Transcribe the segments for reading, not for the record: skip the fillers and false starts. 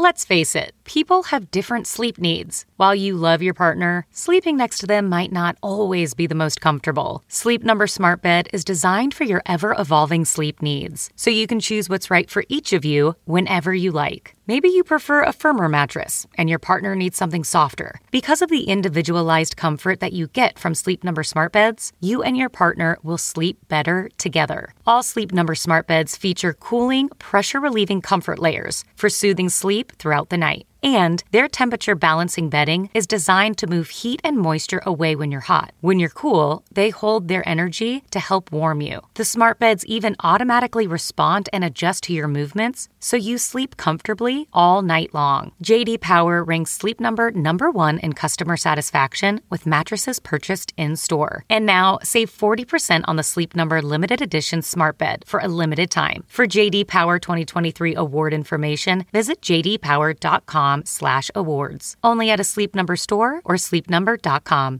Let's face it, people have different sleep needs. While you love your partner, sleeping next to them might not always be the most comfortable. Sleep Number Smart Bed is designed for your ever-evolving sleep needs, so you can choose what's right for each of you whenever you like. Maybe you prefer a firmer mattress and your partner needs something softer. Because of the individualized comfort that you get from Sleep Number Smart Beds, you and your partner will sleep better together. All Sleep Number Smart Beds feature cooling, pressure-relieving comfort layers for soothing sleep throughout the night. And their temperature balancing bedding is designed to move heat and moisture away when you're hot. When you're cool, they hold their energy to help warm you. The smart beds even automatically respond and adjust to your movements, so you sleep comfortably all night long. JD Power ranks Sleep Number #1 in customer satisfaction with mattresses purchased in-store. And now, save 40% on the Sleep Number limited edition smart bed for a limited time. For JD Power 2023 award information, visit jdpower.com/awards. Only at a Sleep Number store or sleepnumber.com.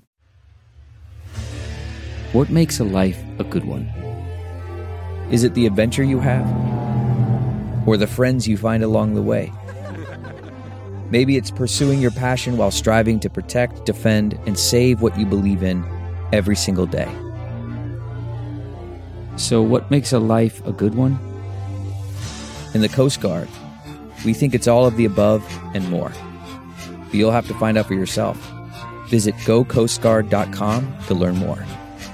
What makes a life a good one? Is it the adventure you have? Or the friends you find along the way? Maybe it's pursuing your passion while striving to protect, defend, and save what you believe in every single day. So what makes a life a good one? In the Coast Guard, we think it's all of the above and more. But you'll have to find out for yourself. Visit gocoastguard.com to learn more.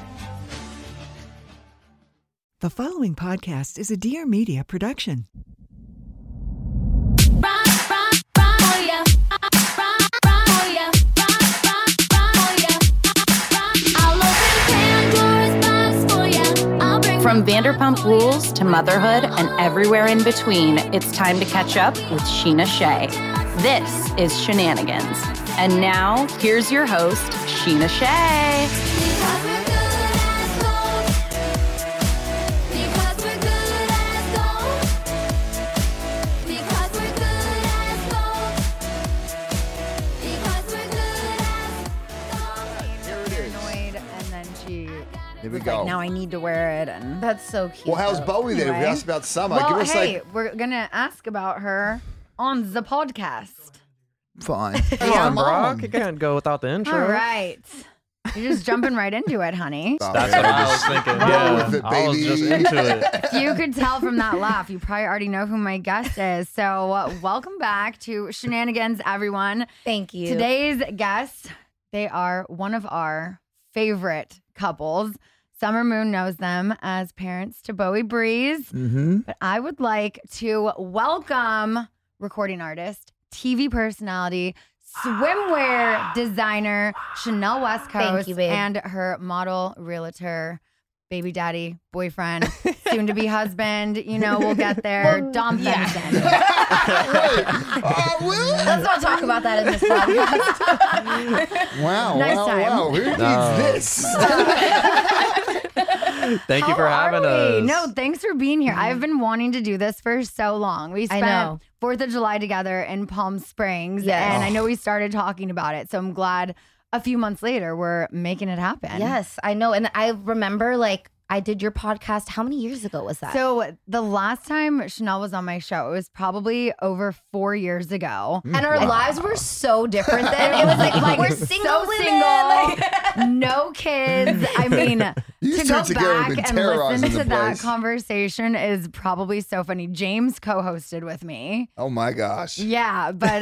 The following podcast is a Dear Media production. From Vanderpump Rules to motherhood and everywhere in between, it's time to catch up with Sheena Shea. This is Shenanigans. And now, here's your host, Sheena Shea. Here we go. Like, now I need to wear it, and that's so cute. Well, how's Bowie then? If we asked about Summer, well, give us hey, we're gonna ask about her on the podcast. Fine. Come on, Brock. You can't go without the intro. All right. You're just jumping right into it, honey. That's what I was thinking. Yeah, I was just into it. If you could tell from that laugh, you probably already know who my guest is. So welcome back to Shenanigans, everyone. Thank you. Today's guests, they are one of our favorite couples. Summer Moon knows them as parents to Bowie Breeze. Mm-hmm. But I would like to welcome recording artist, TV personality, swimwear designer, Chanel West Coast, Thank you, babe. and her model, realtor, baby daddy, boyfriend, soon to be husband. You know, we'll get there. Dom Fenton. Let's not talk about that in this podcast. Wow. Nice wow. time. Wow. Who needs this? Thank you for having us. No, thanks for being here. I've been wanting to do this for so long. We spent 4th of July together in Palm Springs, and I know we started talking about it. So I'm glad a few months later we're making it happen. Yes, I know. And I remember, like, I did your podcast. How many years ago was that? So the last time Chanel was on my show, it was probably over 4 years ago. And our lives were so different then. It was like we're single so women. Single, no kids. I mean, You to two go together have back been and terrorizing listen the to that place. conversation is probably so funny. James co-hosted with me. Oh my gosh. Yeah, but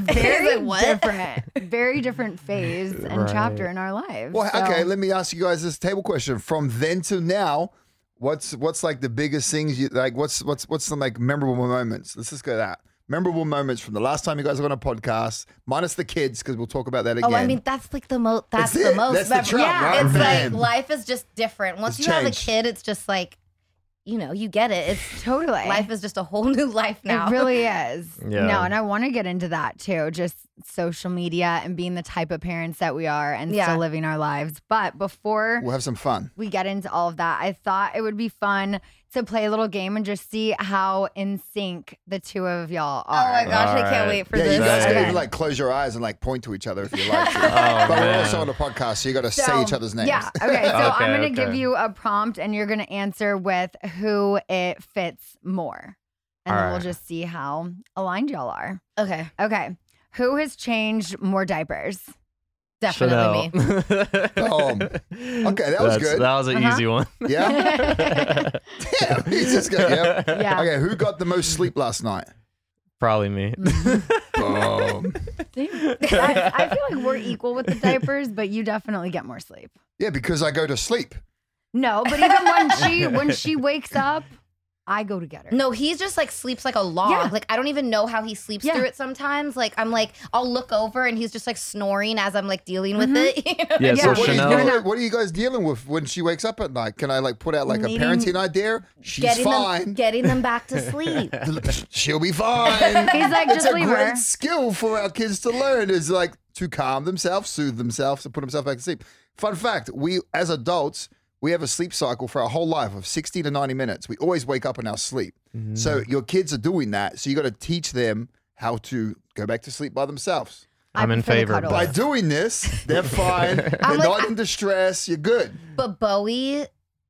very different phase and chapter in our lives. Well, So- okay, let me ask you guys this table question. From then to now, what's like the biggest things you like? What's some like memorable moments? Let's just go to that. Memorable moments from the last time you guys were on a podcast, minus the kids, because we'll talk about that again. Oh, I mean, that's like the most. That's That's the it. most. That's the trap, yeah, right? it's Man. like life is just different. Once It's you have a changed. kid, it's just like, you know, you get it. It's Totally. life is just a whole new life now. It really is. Yeah. No, and I want to get into that too, just social media and being the type of parents that we are and still living our lives. But before We'll have some fun. we get into all of that, I thought it would be fun to play a little game and just see how in sync the two of y'all are. Oh my gosh, I can't wait for Yeah, this. you guys can Okay. even like close your eyes and like point to each other if you like to. But we're also on a podcast, so you got to say So, each other's names. Yeah. Okay. So I'm going to Okay. give you a prompt and you're going to answer with who it fits more. And All then we'll right. just see how aligned y'all are. Okay. Okay. Who has changed more diapers? Definitely me. Okay, that was good. That was an easy one. Yeah. Damn, he's just good. Yeah. Yeah. Okay, who got the most sleep last night? Probably me. Boom. I feel like we're equal with the diapers, but you definitely get more sleep. Yeah, because I go to sleep. No, but even when she wakes up, I go to get her. No, he's just like sleeps like a log. Yeah. Like I don't even know how he sleeps Yeah. through it sometimes. Like I'm like, I'll look over and he's just like snoring as I'm like dealing with it. You know? Yeah, so What are, you Chanel. doing, what are you guys dealing with when she wakes up at night? Can I like put out like a parenting idea? She's fine. Getting them back to sleep. She'll be fine. He's like, It's just a leave great her. skill for our kids to learn is like to calm themselves, soothe themselves, and put themselves back to sleep. Fun fact, we as adults, we have a sleep cycle for our whole life of 60 to 90 minutes. We always wake up in our sleep. So your kids are doing that. So you got to teach them how to go back to sleep by themselves. I'm in prefer the favor. cuddles. By doing this, they're fine. They're I'm like, not in distress. You're good. But Bowie,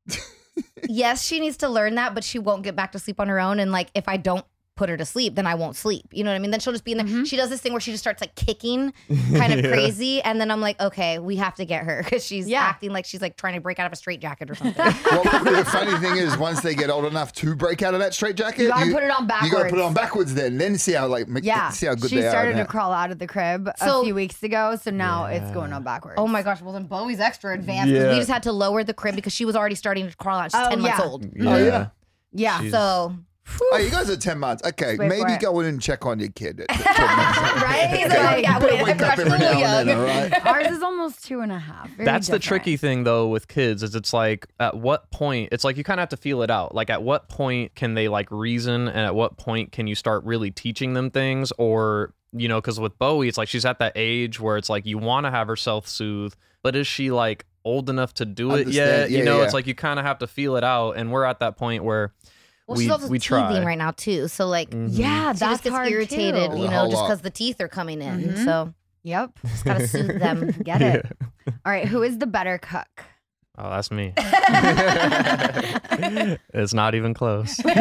yes, she needs to learn that, but she won't get back to sleep on her own. And like, if I don't put her to sleep, then I won't sleep. You know what I mean? Then she'll just be in there. She does this thing where she just starts like kicking, kind of crazy. And then I'm like, okay, we have to get her because she's acting like she's like trying to break out of a straitjacket or something. Well, the funny thing is, once they get old enough to break out of that straitjacket, You gotta put it on You got to backwards. put it on backwards then see how see how good she they are. started in to that. crawl out of the crib So- a few weeks ago, so now it's going on backwards. Oh my gosh, well then Bowie's extra advanced. 'Cause we just had to lower the crib because she was already starting to crawl out. She's 10 months old. yeah. Yeah. So, Oh, you guys are 10 months. Okay, Wait for maybe it. go in and check on your kid. right? He's like, yeah, Better wait, wake up every now and then, all right? Ours is almost 2.5. Very That's the different. tricky thing though with kids is it's like at what point it's like you kind of have to feel it out. Like at what point can they like reason and at what point can you start really teaching them things or you know because with Bowie it's like she's at that age where it's like you want to have her self-soothe but is she like old enough to do it yet? Understand. You Yeah, know yeah. it's like you kind of have to feel it out and we're at that point where well, she's also we teething try. right now too. So like, Yeah, she that's just gets hard irritated, too. you A know, whole just lot. because the teeth are coming in. So Yep. just gotta soothe them. Get it. All right. Who is the better cook? Oh, that's me. It's not even close. Not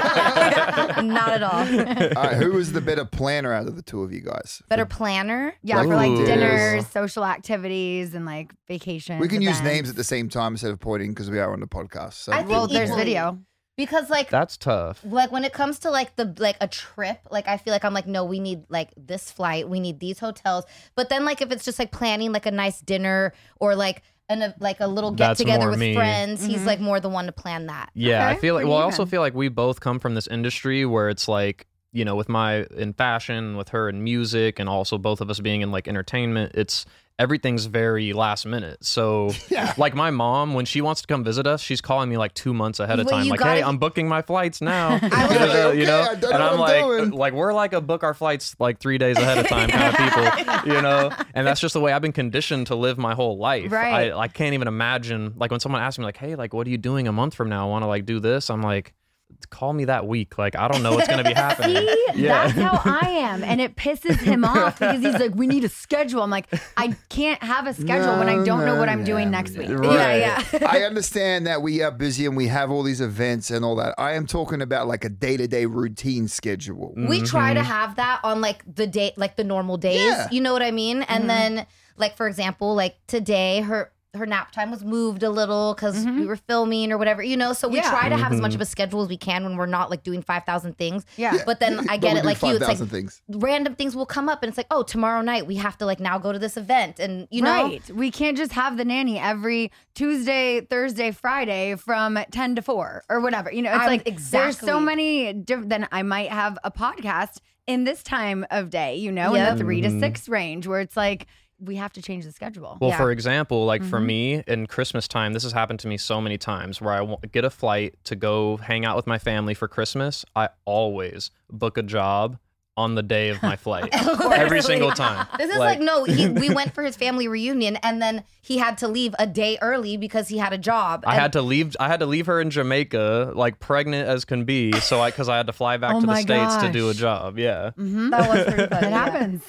at all. All right, who is the better planner out of the two of you guys? Better planner. Yeah, Like for like Ooh. dinners, social activities, and like vacations. We can use events. names at the same time instead of pointing because we are on the podcast. So I think Well, there's equally. video. Because like That's tough. like when it comes to like the like a trip, like I feel like I'm like, no, we need like this flight, we need these hotels. But then like if it's just like planning like a nice dinner or like like a little get That's together more with me. friends, he's like more the one to plan that. Yeah, I Okay, feel like. pretty Well, I also even. feel like we both come from this industry where it's like, you know, with my in fashion, with her in music, and also both of us being in like entertainment. It's everything's very last minute. So, like my mom, when she wants to come visit us, she's calling me like 2 months ahead of Well, time. you Like, gotta- hey, I'm booking my flights now. was like, okay, you know, I don't and know I'm what I'm doing. like we're like a book our flights like 3 days ahead of time kind of people, you know. And that's just the way I've been conditioned to live my whole life. Right. I can't even imagine like when someone asks me like, hey, like what are you doing a month from now? I want to like do this. I'm like, call me that week. Like I don't know what's gonna be happening. See, that's how I am, and it pisses him off because he's like, "We need a schedule." I'm like, I can't have a schedule when I don't know what I'm doing next week. Right. Yeah. I understand that we are busy and we have all these events and all that. I am talking about like a day-to-day routine schedule. We try to have that on like the day, like the normal days. Yeah. You know what I mean? And then, like for example, like today, her nap time was moved a little because we were filming or whatever. You know, so we Yeah. try to have as much of a schedule as we can when we're not like doing 5,000 things. Yeah. But then I But get we it, do like you. It's like 5,000 things. random things will come up, and it's like, oh, tomorrow night we have to like now go to this event, and you know, Right. We can't just have the nanny every Tuesday, Thursday, Friday from 10 to 4 or whatever. You know, it's I'm- like there's exactly. so many different. Then I might have a podcast in this time of day, you know, Yep. in the 3 to 6 range where it's like we have to change the schedule. Well, Yeah. for example, like for me in Christmas time, this has happened to me so many times where I get a flight to go hang out with my family for Christmas. I always book a job on the day of my flight. Every single time. This is like no, we went for his family reunion, and then he had to leave a day early because he had a job. I And had to leave her in Jamaica, like pregnant as can be, because I had to fly back Oh to the my States to do a gosh. job. Yeah. that was pretty funny. It yeah. happens.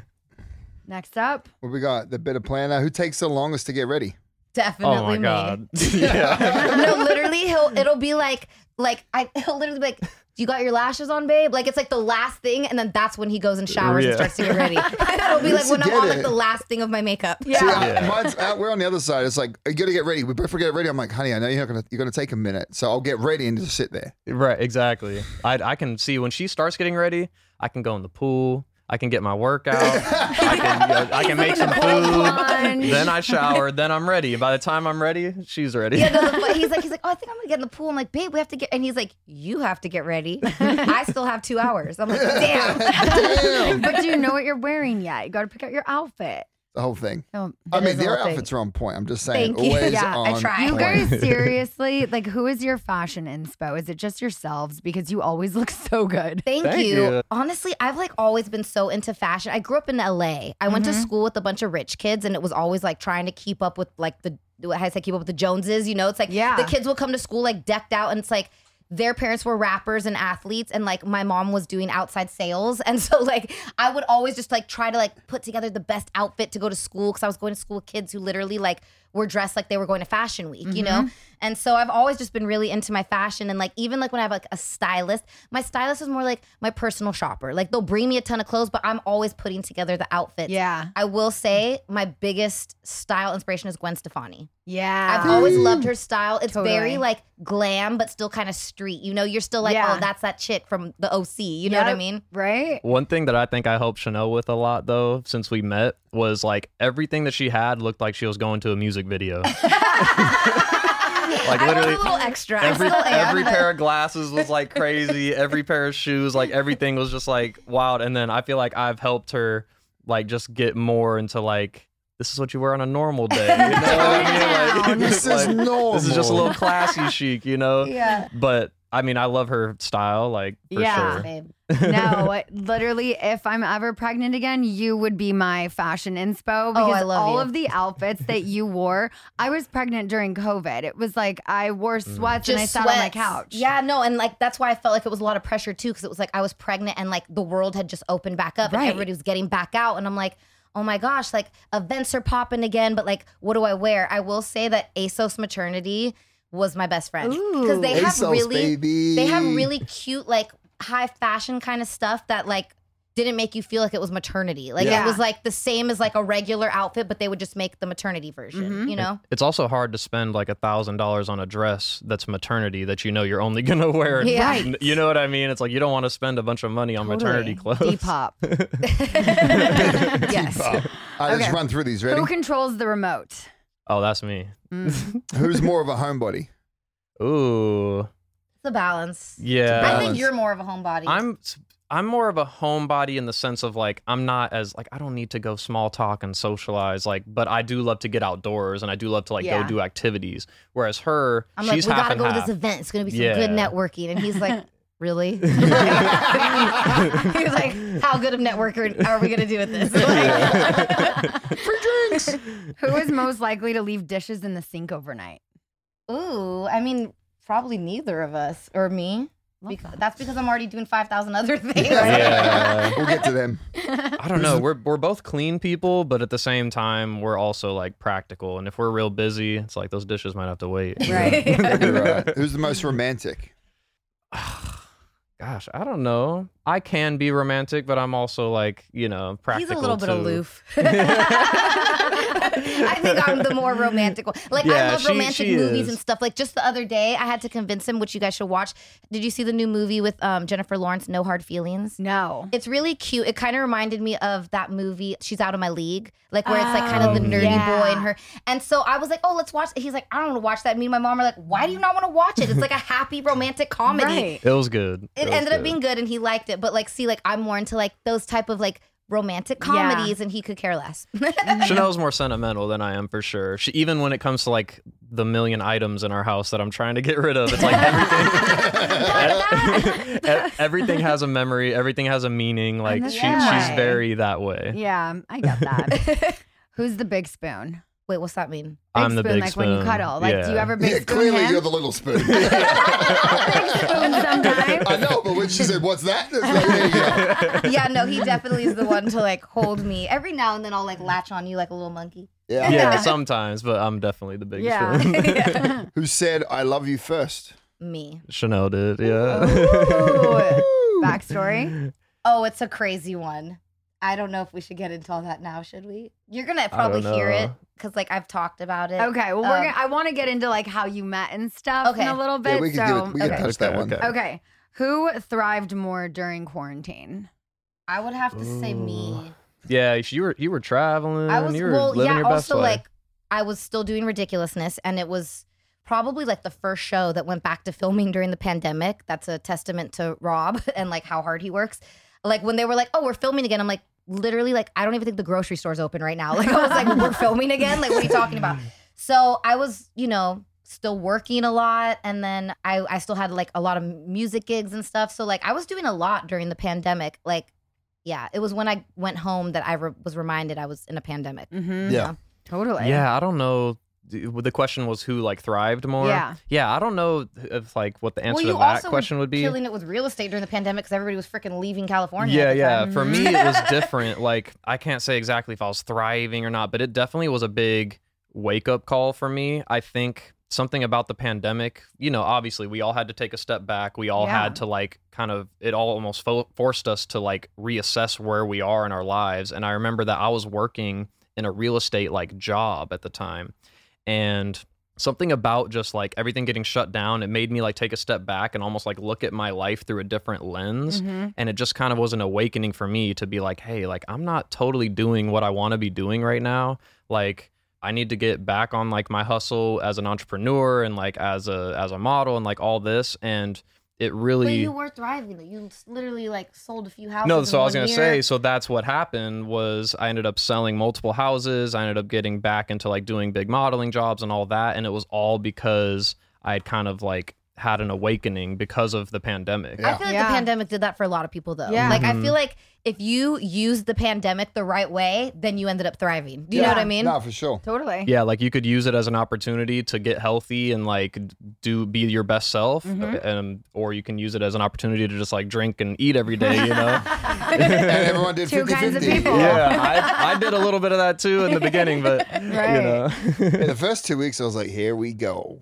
Next up, What we got? The better planner. Who takes the longest to get ready? Definitely Oh my me. God. Yeah. No, literally, it'll be like he'll literally be like, You got your lashes on, babe? Like, it's like the last thing, and then that's when he goes and showers and starts to get ready. It'll be like when I'm on like the last thing of my makeup. Yeah. See, mine's we're on the other side. It's like, you got to get ready. We both get ready. I'm like, honey, I know you're going to take a minute, so I'll get ready and just sit there. Right, exactly. I can see when she starts getting ready, I can go in the pool. I can get my workout. I can make some food. Then I shower. Then I'm ready. By the time I'm ready, she's ready. Yeah, no, he's like, oh, I think I'm gonna get in the pool. I'm like, babe, we have to get. And he's like, you have to get ready. I still have 2 hours. I'm like, damn. But do you know what you're wearing yet? You got to pick out your outfit. The whole thing. Oh, I mean, their outfits are on point. I'm just saying. Thank you. Always Yeah, on I try. You point. guys, seriously, like, who is your fashion inspo? Is it just yourselves? Because you always look so good. Thank you. Honestly, I've like always been so into fashion. I grew up in LA. I went to school with a bunch of rich kids, and it was always like trying to keep up with like keep up with the Joneses. You know, it's like the kids will come to school like decked out, and it's like their parents were rappers and athletes, and like my mom was doing outside sales, and so like I would always just like try to like put together the best outfit to go to school, because I was going to school with kids who literally like were dressed like they were going to Fashion Week, you know? And so I've always just been really into my fashion, and like even like when I have like a stylist, my stylist is more like my personal shopper. Like they'll bring me a ton of clothes, but I'm always putting together the outfits. Yeah. I will say my biggest style inspiration is Gwen Stefani. Yeah. I've always loved her style. It's Totally. very like glam, but still kind of street. You know, you're still like, oh, that's that chick from the OC. You know what I mean? Right? One thing that I think I helped Chanel with a lot, though, since we met, was like everything that she had looked like she was going to a music video. Like literally, I was a little extra. every pair of glasses was like crazy. Every pair of shoes, like everything was just like wild. And then I feel like I've helped her like just get more into like, this is what you wear on a normal day. You know what I mean? Like, This is normal. This is just a little classy chic, you know? Yeah. But I mean, I love her style, like for Yeah. sure. Babe. No, literally, if I'm ever pregnant again, you would be my fashion inspo, because I love all you. of the outfits that you wore. I was pregnant during COVID. It was like I wore sweats and I sat on my couch. Yeah, no, and like that's why I felt like it was a lot of pressure too, because it was like I was pregnant and like the world had just opened back up and Right. everybody was getting back out, and I'm like, oh my gosh, like events are popping again, but like what do I wear? I will say that ASOS Maternity was my best friend, because they have ASOS, baby. they have really cute like high fashion kind of stuff that like didn't make you feel like it was maternity. Like Yeah. it was like the same as like a regular outfit, but they would just make the maternity version, you know? It's also hard to spend like $1,000 on a dress that's maternity that you know you're only gonna wear. Yeah. Right. You know what I mean? It's like you don't want to spend a bunch of money on maternity clothes. Depop. Yes. Let's run through these. Ready? Who controls the remote? Oh, that's me. Who's more of a homebody? Ooh, It's a balance. yeah. I think you're more of a homebody. I'm more of a homebody in the sense of like I'm not as like I don't need to go small talk and socialize like, but I do love to get outdoors and I do love to like Yeah. go do activities. Whereas her, I'm she's like, we half gotta and go to half. this event. It's gonna be some Yeah. good networking. And he's like, really? He's like, how good of networker are we gonna do with this? Like, Free drinks. Who is most likely to leave dishes in the sink overnight? ooh, I mean, probably neither of us or me. That's because I'm already doing 5,000 other things. Yeah. We'll get to them. I don't know. We're both clean people, but at the same time, we're also like practical. And if we're real busy, it's like those dishes might have to wait. Right. You're right. Who's the most romantic? Gosh, I don't know. I can be romantic, but I'm also like, you know, practical. He's a little bit too. aloof. I think I'm the more romantic one. Like, I Yeah, love she romantic movies is. and stuff. Like, just the other day, I had to convince him, which you guys should watch. Did you see the new movie with Jennifer Lawrence, No Hard Feelings? No. It's really cute. It kind of reminded me of that movie, She's Out of My League, like where it's like kind of the nerdy boy and her. And so I was like, oh, let's watch it. He's like, I don't want to watch that. Me and my mom are like, why do you not want to watch it? It's like a happy romantic comedy. Right. It was good. It was ended up good. being good and he liked it. But like, see, like I'm more into like those type of like romantic comedies and he could care less. Chanel's more sentimental than I am for sure. She even when it comes to like the million items in our house that I'm trying to get rid of, it's like everything. Everything has a memory. Everything has a meaning. Like the she's same way. very that way. Yeah, I get that. Who's the big spoon? Wait, what's that mean? I'm the spoon, big like spoon. when you cuddle. Like, do you Yeah. ever big Yeah, spoon clearly him? you're the little spoon. Big spoon sometimes. I know, but when she said, "What's that?" It's like, there you go. Yeah, no, he definitely is the one to like hold me. Every now and then I'll like latch on you like a little monkey. Yeah. Yeah, sometimes, but I'm definitely the biggest Yeah. spoon. Who said, "I love you" first? Me. Chanel did, yeah. Ooh. Backstory? Oh, it's a crazy one. I don't know if we should get into all that now, should we? You're gonna probably hear it because like I've talked about it. Okay, well I want to get into like how you met and stuff in a little bit. Yeah, we can touch that one. Okay. Who thrived more during quarantine? I would have to say me. Yeah, you were traveling. I was you were living your best also life. like I was still doing Ridiculousness, and it was probably like the first show that went back to filming during the pandemic. That's a testament to Rob and like how hard he works. Like when they were like, "Oh, we're filming again," I'm like, literally, like I don't even think the grocery store's open right now. Like I was like, "We're filming again?" Like what are you talking about? So I was, still working a lot, and then I still had like a lot of music gigs and stuff. So like I was doing a lot during the pandemic. Like, yeah, it was when I went home that I was reminded I was in a pandemic. Mm-hmm. Yeah. Totally. Yeah, I don't know. The question was who like thrived more. Yeah. I don't know if like what the answer to that question would be. Killing it with real estate during the pandemic because everybody was freaking leaving California. Yeah. For me, it was different. Like I can't say exactly if I was thriving or not, but it definitely was a big wake up call for me. I think something about the pandemic. Obviously we all had to take a step back. We all had to like kind of. It all almost forced us to like reassess where we are in our lives. And I remember that I was working in a real estate like job at the time. And something about just like everything getting shut down, it made me like take a step back and almost like look at my life through a different lens. Mm-hmm. And it just kind of was an awakening for me to be like, hey, like I'm not totally doing what I want to be doing right now. Like I need to get back on like my hustle as an entrepreneur and like as a model and like all this. And it really. But you were thriving. You literally like sold a few houses. No, so I was gonna say, so that's what happened was I ended up selling multiple houses. I ended up getting back into like doing big modeling jobs and all that, and it was all because I had kind of like had an awakening because of the pandemic. I feel like the pandemic did that for a lot of people though. Yeah. Like I feel like if you used the pandemic the right way, then you ended up thriving. Do you know what I mean? No, for sure. Totally. Yeah, like you could use it as an opportunity to get healthy and like be your best self, or you can use it as an opportunity to just like drink and eat every day, And everyone did 50-50. Two kinds of people. Yeah, I did a little bit of that too in the beginning, but Right. In the first 2 weeks, I was like, here we go.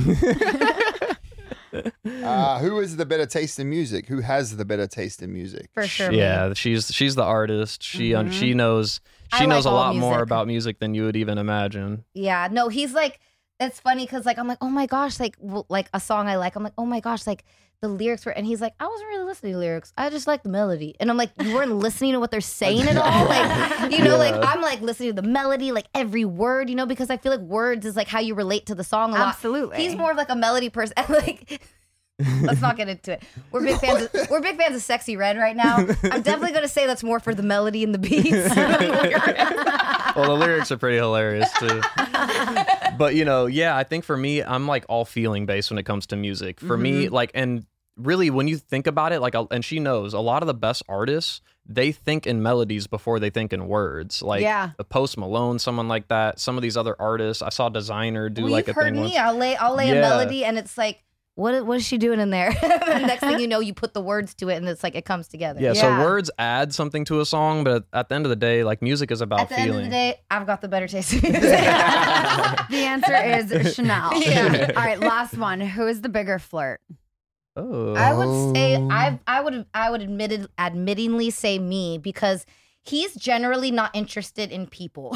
Who is the better taste in music? Who has the better taste in music? For sure. Yeah, she's the artist. She knows I like a all lot more music. about music than you would even imagine. Yeah, no, he's like, it's funny because like I'm like, oh my gosh, like a song I like, I'm like, oh my gosh, like the lyrics were, and he's like, I wasn't really listening to lyrics, I just like the melody, and I'm like, you weren't listening to what they're saying at all, like like I'm like listening to the melody, like every word, because I feel like words is like how you relate to the song a lot. Absolutely. He's more of like a melody person, and like. Let's not get into it. We're big fans of Sexy Red right now. I'm definitely gonna say that's more for the melody and the beats. Well, the lyrics are pretty hilarious too. But I think for me, I'm like all feeling based when it comes to music. For me, like, and really when you think about it, like, and she knows a lot of the best artists, they think in melodies before they think in words. Like a Post Malone, someone like that. Some of these other artists, I saw Designer do like a thing. You've heard me. I'll lay a melody, and it's like. What is she doing in there? The next thing you know, you put the words to it, and it's like it comes together. Yeah, so words add something to a song, but at the end of the day, like music is about feeling. At the end of the day, I've got the better taste in music. The answer is Chanel. Yeah. All right, last one. Who is the bigger flirt? Oh. I would say I would admittingly say me because he's generally not interested in people.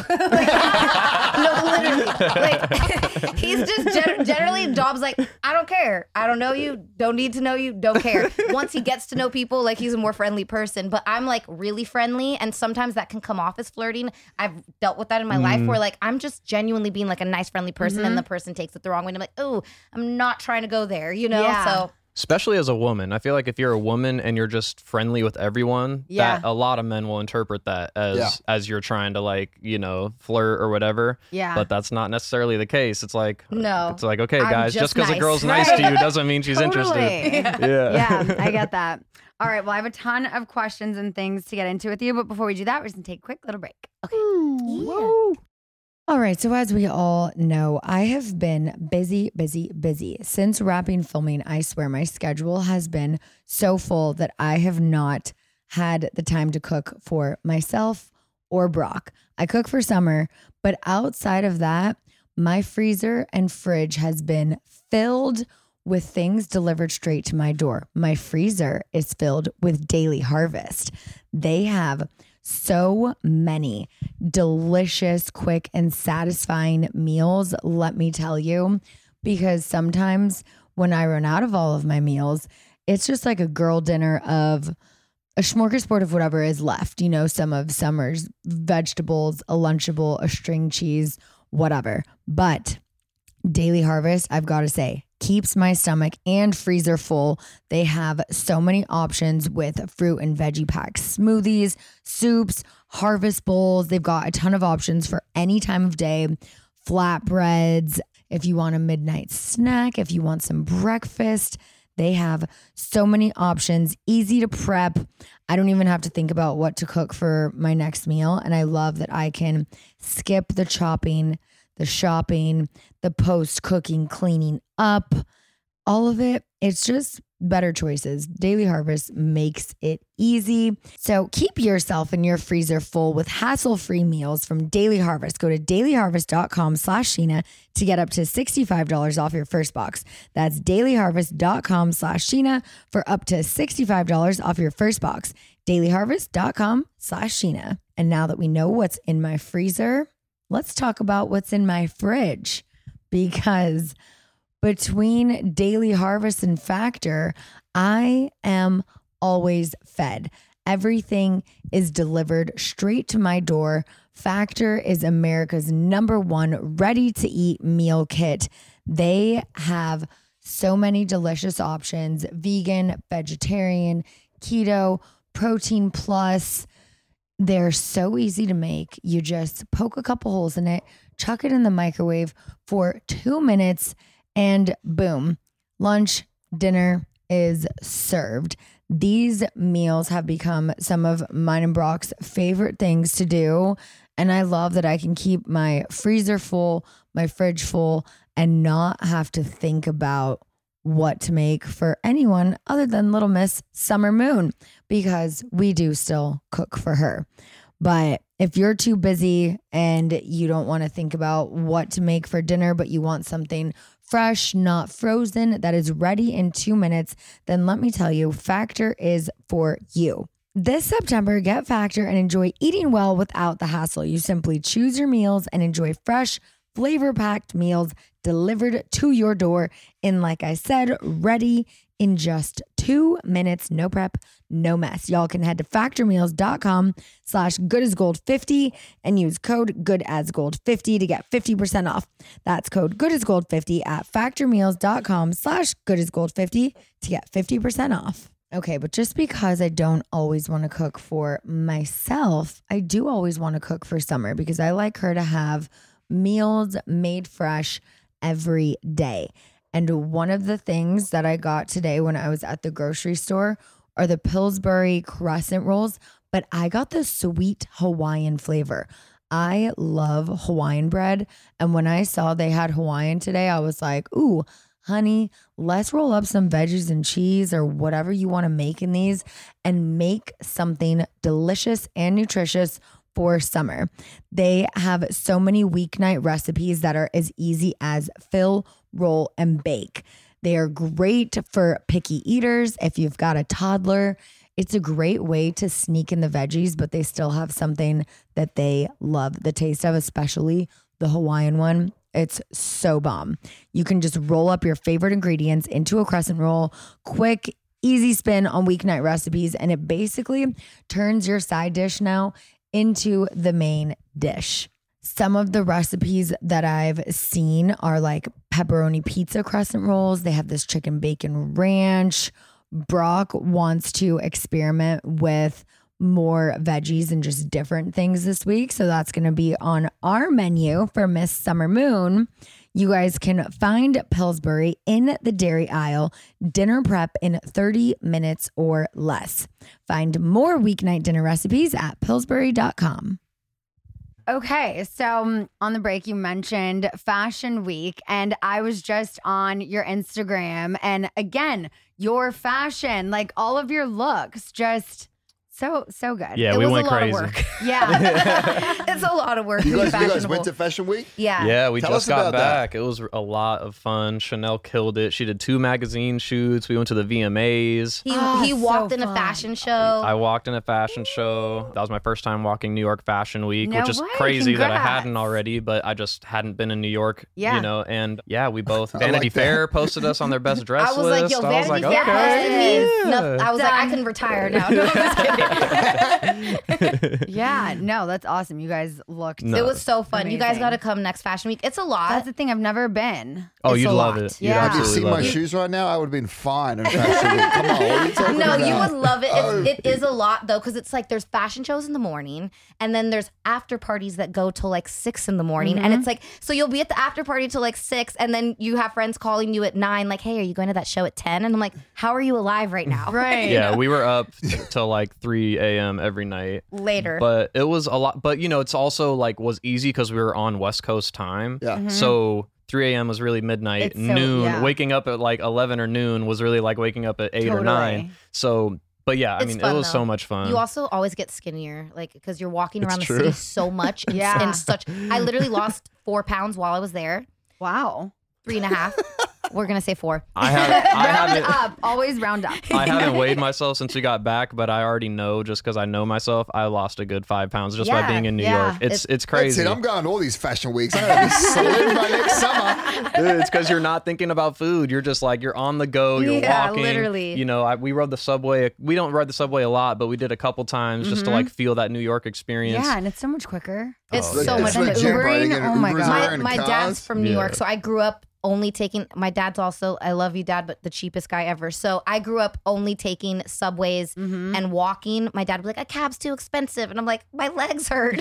No, literally. Like, he's just generally, Dom's like, I don't care. I don't know you. Don't need to know you. Don't care. Once he gets to know people, like, he's a more friendly person. But I'm, like, really friendly. And sometimes that can come off as flirting. I've dealt with that in my life where, like, I'm just genuinely being, like, a nice, friendly person. And the person takes it the wrong way. And I'm like, oh, I'm not trying to go there, Yeah. So... Especially as a woman. I feel like if you're a woman and you're just friendly with everyone, that a lot of men will interpret that as you're trying to like, flirt or whatever. Yeah. But that's not necessarily the case. It's like, no. It's like, okay, I'm guys, just because nice. a girl's nice to you doesn't mean she's interested. Yeah, I get that. All right, well, I have a ton of questions and things to get into with you, but before we do that, we're just going to take a quick little break. Okay. Yeah. All right, so as we all know, I have been busy. Since wrapping filming, I swear my schedule has been so full that I have not had the time to cook for myself or Brock. I cook for Summer, but outside of that, my freezer and fridge has been filled with things delivered straight to my door. My freezer is filled with Daily Harvest. They have so many delicious, quick, and satisfying meals, let me tell you, because sometimes when I run out of all of my meals, it's just like a girl dinner of a smorgasbord of whatever is left. You know, some of summer's vegetables, a Lunchable, a string cheese, whatever. But Daily Harvest, I've got to say, keeps my stomach and freezer full. They have so many options with fruit and veggie packs, smoothies, soups, harvest bowls. They've got a ton of options for any time of day, flatbreads. If you want a midnight snack, if you want some breakfast, they have so many options, easy to prep. I don't even have to think about what to cook for my next meal. And I love that I can skip the chopping, the shopping, the post-cooking, cleaning up, all of it. It's just better choices. Daily Harvest makes it easy. So keep yourself and your freezer full with hassle-free meals from Daily Harvest. Go to dailyharvest.com/Sheena to get up to $65 off your first box. That's dailyharvest.com/Sheena for up to $65 off your first box. dailyharvest.com/Sheena. And now that we know what's in my freezer, let's talk about what's in my fridge, because between Daily Harvest and Factor, I am always fed. Everything is delivered straight to my door. Factor is America's #1 ready-to-eat meal kit. They have so many delicious options: vegan, vegetarian, keto, protein plus. They're so easy to make. You just poke a couple holes in it, chuck it in the microwave for 2 minutes, and boom, lunch, dinner is served. These meals have become some of mine and Brock's favorite things to do. And I love that I can keep my freezer full, my fridge full, and not have to think about what to make for anyone other than little Miss Summer Moon, because we do still cook for her. But if you're too busy and you don't want to think about what to make for dinner, but you want something fresh, not frozen, that is ready in 2 minutes, then let me tell you, Factor is for you. This September, get Factor and enjoy eating well without the hassle. You simply choose your meals and enjoy fresh, flavor-packed meals delivered to your door in, like I said, ready in just 2 minutes. No prep, no mess. Y'all can head to factormeals.com/goodasgold50 and use code goodasgold50 to get 50% off. That's code goodasgold50 at factormeals.com/goodasgold50 to get 50% off. Okay, but just because I don't always want to cook for myself, I do always want to cook for Summer, because I like her to have meals made fresh every day. And one of the things that I got today when I was at the grocery store are the Pillsbury crescent rolls, but I got the sweet Hawaiian flavor. I love Hawaiian bread. And when I saw they had Hawaiian today, I was like, ooh, honey, let's roll up some veggies and cheese or whatever you want to make in these and make something delicious and nutritious for summer. They have so many weeknight recipes that are as easy as fill, roll, and bake. They are great for picky eaters. If you've got a toddler, it's a great way to sneak in the veggies, but they still have something that they love the taste of, especially the Hawaiian one. It's so bomb. You can just roll up your favorite ingredients into a crescent roll, quick, easy spin on weeknight recipes, and it basically turns your side dish now into the main dish. Some of the recipes that I've seen are like pepperoni pizza crescent rolls. They have this chicken bacon ranch. Brock wants to experiment with more veggies and just different things this week. So that's going to be on our menu for Miss Summer Moon. You guys can find Pillsbury in the dairy aisle, dinner prep in 30 minutes or less. Find more weeknight dinner recipes at Pillsbury.com. Okay, so on the break, you mentioned Fashion Week, and I was just on your Instagram, and again, your fashion, like all of your looks, just So good. Yeah, It we was went a lot crazy. of work. Yeah. It's a lot of work. You being guys went fashionable. to Fashion Week? Yeah. Yeah, we Tell just us about got that. back. It was a lot of fun. Chanel killed it. She did 2 magazine shoots. We went to the VMAs. He so walked in a fun. fashion show. I walked in a fashion show. That was my first time walking New York Fashion Week, No which is way. crazy that I Congrats. hadn't already, but I just hadn't been in New York, Yeah. you know, and yeah, we both, Vanity like that. Fair posted us on their best dress I was like, yo, list. I was Vanity like, Fair posted okay. me. No, I was like, I Done. can retire now. No, I'm just kidding. Yeah. No, that's awesome. You guys looked. No. It was so fun. You guys Amazing. got to come next Fashion Week. It's a lot. That's the thing. I've never been. Oh, It's you'd a love lot. it. You'd Yeah. Have you absolutely seen love my it. shoes right now? I would have been fine in Fashion Week. Come on, what are you talking No, about? you would love it. Oh. It is a lot though, because it's like there's fashion shows in the morning, and then there's after parties that go till like 6 in the morning, and it's like so you'll be at the after party till like 6, and then you have friends calling you at 9, like, hey, are you going to that show at 10? And I'm like, how are you alive right now? Right. Yeah, we were up till like 3 a.m. every night. Later. But it was a lot. But, you know, it's also like was easy because we were on West Coast time. Yeah. So 3 a.m. was really midnight. It's so- noon, yeah. waking up at like 11 or noon was really like waking up at 8 or Totally. 9. So, but yeah, I It's mean, fun, it was though. so much fun. You also always get skinnier, like because you're walking around the true. city so much. And, Yeah. and such. I literally lost 4 pounds while I was there. Wow. 3.5. We're gonna say 4. I Round haven't. up. Always round up. I haven't weighed myself since we got back, but I already know just because I know myself, I lost a good 5 pounds just by Yeah, being in New yeah. York. It's That's crazy. it. I'm going to all these fashion weeks. I'm going to be slim by next summer. Dude, it's because you're not thinking about food. You're just like you're on the go. You're Yeah, walking. literally. You know, we rode the subway. We don't ride the subway a lot, but we did a couple times just to like feel that New York experience. Yeah, and it's so much quicker. It's Like, so it's much. legit, bro. They Ubering, get oh my Ubers God. there and My cars. dad's from New Yeah. York, so I grew up only taking. My dad's also, I love you, Dad, but the cheapest guy ever. So I grew up only taking subways and walking. My dad would be like, a cab's too expensive, and I'm like, my legs hurt.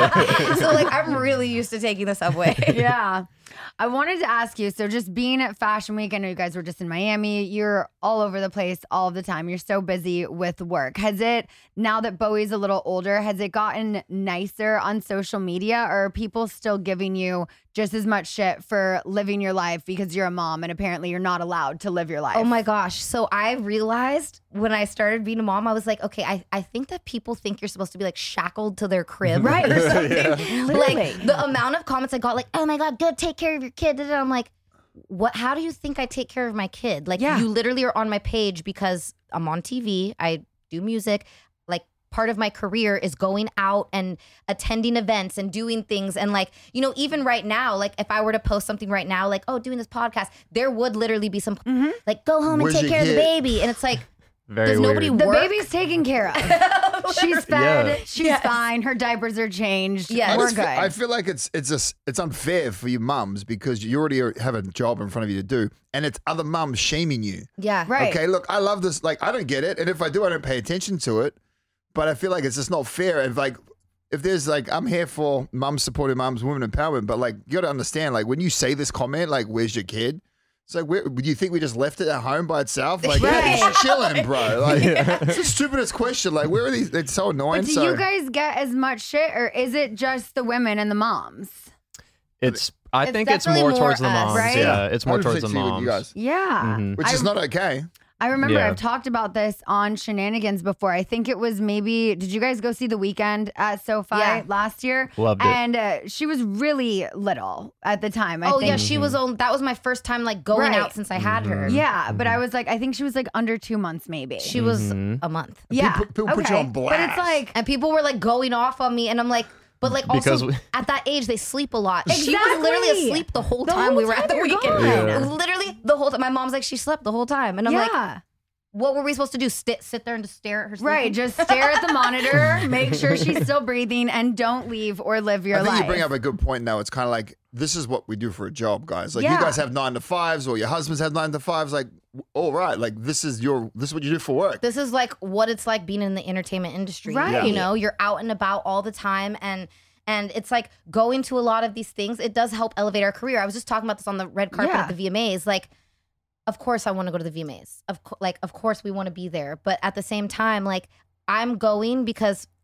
So like, I'm really used to taking the subway. Yeah. I wanted to ask you, so just being at Fashion Week, I know you guys were just in Miami, you're all over the place all the time. You're so busy with work. Has it, now that Bowie's a little older, has it gotten nicer on social media, or are people still giving you just as much shit for living your life because you're a mom and apparently you're not allowed to live your life? Oh my gosh. So I realized when I started being a mom, I was like, okay, I think that people think you're supposed to be like shackled to their crib. Right. Or something. Literally. Like the amount of comments I got, like, oh my God, good, take care of your kid. And I'm like, what? How do you think I take care of my kid? Like, Yeah. you literally are on my page because I'm on TV. I do music. Like, part of my career is going out and attending events and doing things. And like, you know, even right now, like if I were to post something right now, like, oh, doing this podcast, there would literally be some like, go home Where's and take your care of the kid? baby. And it's like, Very does nobody weird. The work? baby's taken care of. She's fed. Yeah. She's Yes. fine. Her diapers are changed. Yes. We're just good. I feel like it's unfair for you mums because you already have a job in front of you to do, and it's other mums shaming you. yeah. Right. Okay, look, I love this. Like, I don't get it, and if I do, I don't pay attention to it. But I feel like it's just not fair. And like, if there's like, I'm here for mums supporting mums, women empowerment, but like, you got to understand, like, when you say this comment, like, where's your kid? It's like, do you think we just left it at home by itself? Like, Right. it's chilling, bro. Like, it's the stupidest question. Like, where are these? It's so annoying. But do so you guys get as much shit, or is it just the women and the moms? I It's think it's definitely more more towards the us, moms. right? Yeah, it's more I would towards the agree with moms. you guys, Yeah. Mhm. which is not okay. I remember Yeah. I've talked about this on Shenanigans before. I think it was maybe, did you guys go see The Weeknd at SoFi Yeah. last year? Loved it. And she was really little at the time. I Oh think. yeah, she was on. That was my first time like going Right. out since I had her. Yeah, but I was like, I think she was like under 2 months maybe. She was Mhm. a month, yeah. People put you on But it's blast. like, and people were like going off on me, and I'm like, but like Because also we- at that age they sleep a lot. She was Exactly. literally asleep the whole The time whole we were at the time you're weekend. gone. Yeah. Literally the whole time. My mom's like, she slept the whole time, and I'm like, yeah. what were we supposed to do? Sit there and just stare at her? Right, sleeping? just stare at the monitor, make sure she's still breathing, and don't leave or live your I think life. you bring up a good point now. It's kind of like, this is what we do for a job, guys. Like, Yeah. you guys have 9 to 5s, or your husbands have 9 to 5s. Like, all right, like, this is what you do for work. This is like what it's like being in the entertainment industry. Right. You know, you're out and about all the time, and it's like going to a lot of these things. It does help elevate our career. I was just talking about this on the red carpet Yeah. at the VMAs. Like, of course I want to go to the VMAs. Of course we want to be there, but at the same time, like, I'm going because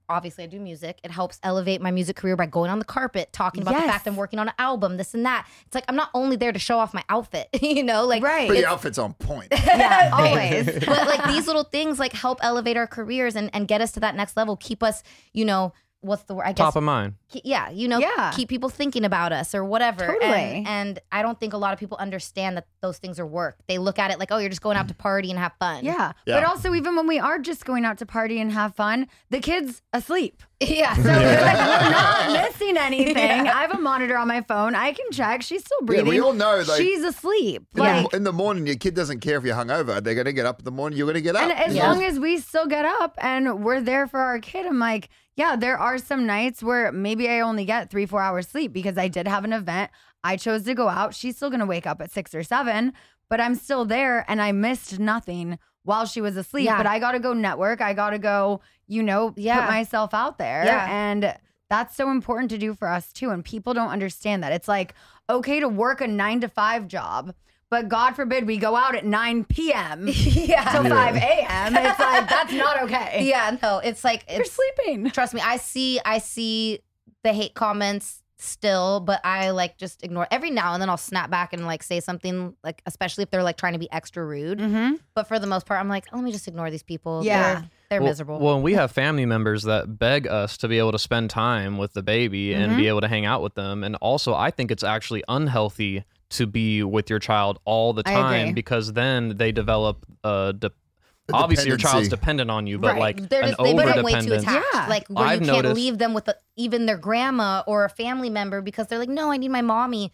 obviously I do music. It helps elevate my music career by going on the carpet, talking about the fact I'm working on an album, this and that. It's like, I'm not only there to show off my outfit, you know, like, But your outfit's on point. Yeah, always. but like these little things like help elevate our careers and get us to that next level, keep us, you know, what's the word? I guess Top of mind. Yeah, you know, keep people thinking about us or whatever. Totally. And I don't think a lot of people understand that those things are work. They look at it like, oh, you're just going out to party and have fun. Yeah. But also, even when we are just going out to party and have fun, the kid's asleep. Yeah. So we're like, we're not missing anything. I have a monitor on my phone. I can check. She's still breathing. we all know, like, she's asleep. In the morning, your kid doesn't care if you're hungover. They're going to get up in the morning. You're going to get up. And as long as we still get up and we're there for our kid, I'm like, yeah, there are some nights where maybe I only get 3-4 hours sleep because I did have an event. I chose to go out. She's still going to wake up at 6 or 7, but I'm still there and I missed nothing while she was asleep. Yeah. But I got to go network. I got to go, you know, put myself out there. Yeah. And that's so important to do for us too. And people don't understand that. It's like, okay to work a 9-to-5 job, but God forbid we go out at 9 p.m. till 5 a.m. It's like, that's not okay. Yeah, no, it's like You're sleeping. Trust me, I see the hate comments still, but I like just ignore. Every now and then I'll snap back and like say something, like especially if they're like trying to be extra rude. Mm-hmm. But for the most part, I'm like, let me just ignore these people. Yeah. They're miserable. Well, we have family members that beg us to be able to spend time with the baby and be able to hang out with them. And also, I think it's actually unhealthy to be with your child all the I agree. time because then they develop obviously your child's dependent on you, but like they're an just, they become way too over-dependence. attached. Yeah. Like where I've you can't noticed- leave them with even their grandma or a family member because they're like, no, I need my mommy.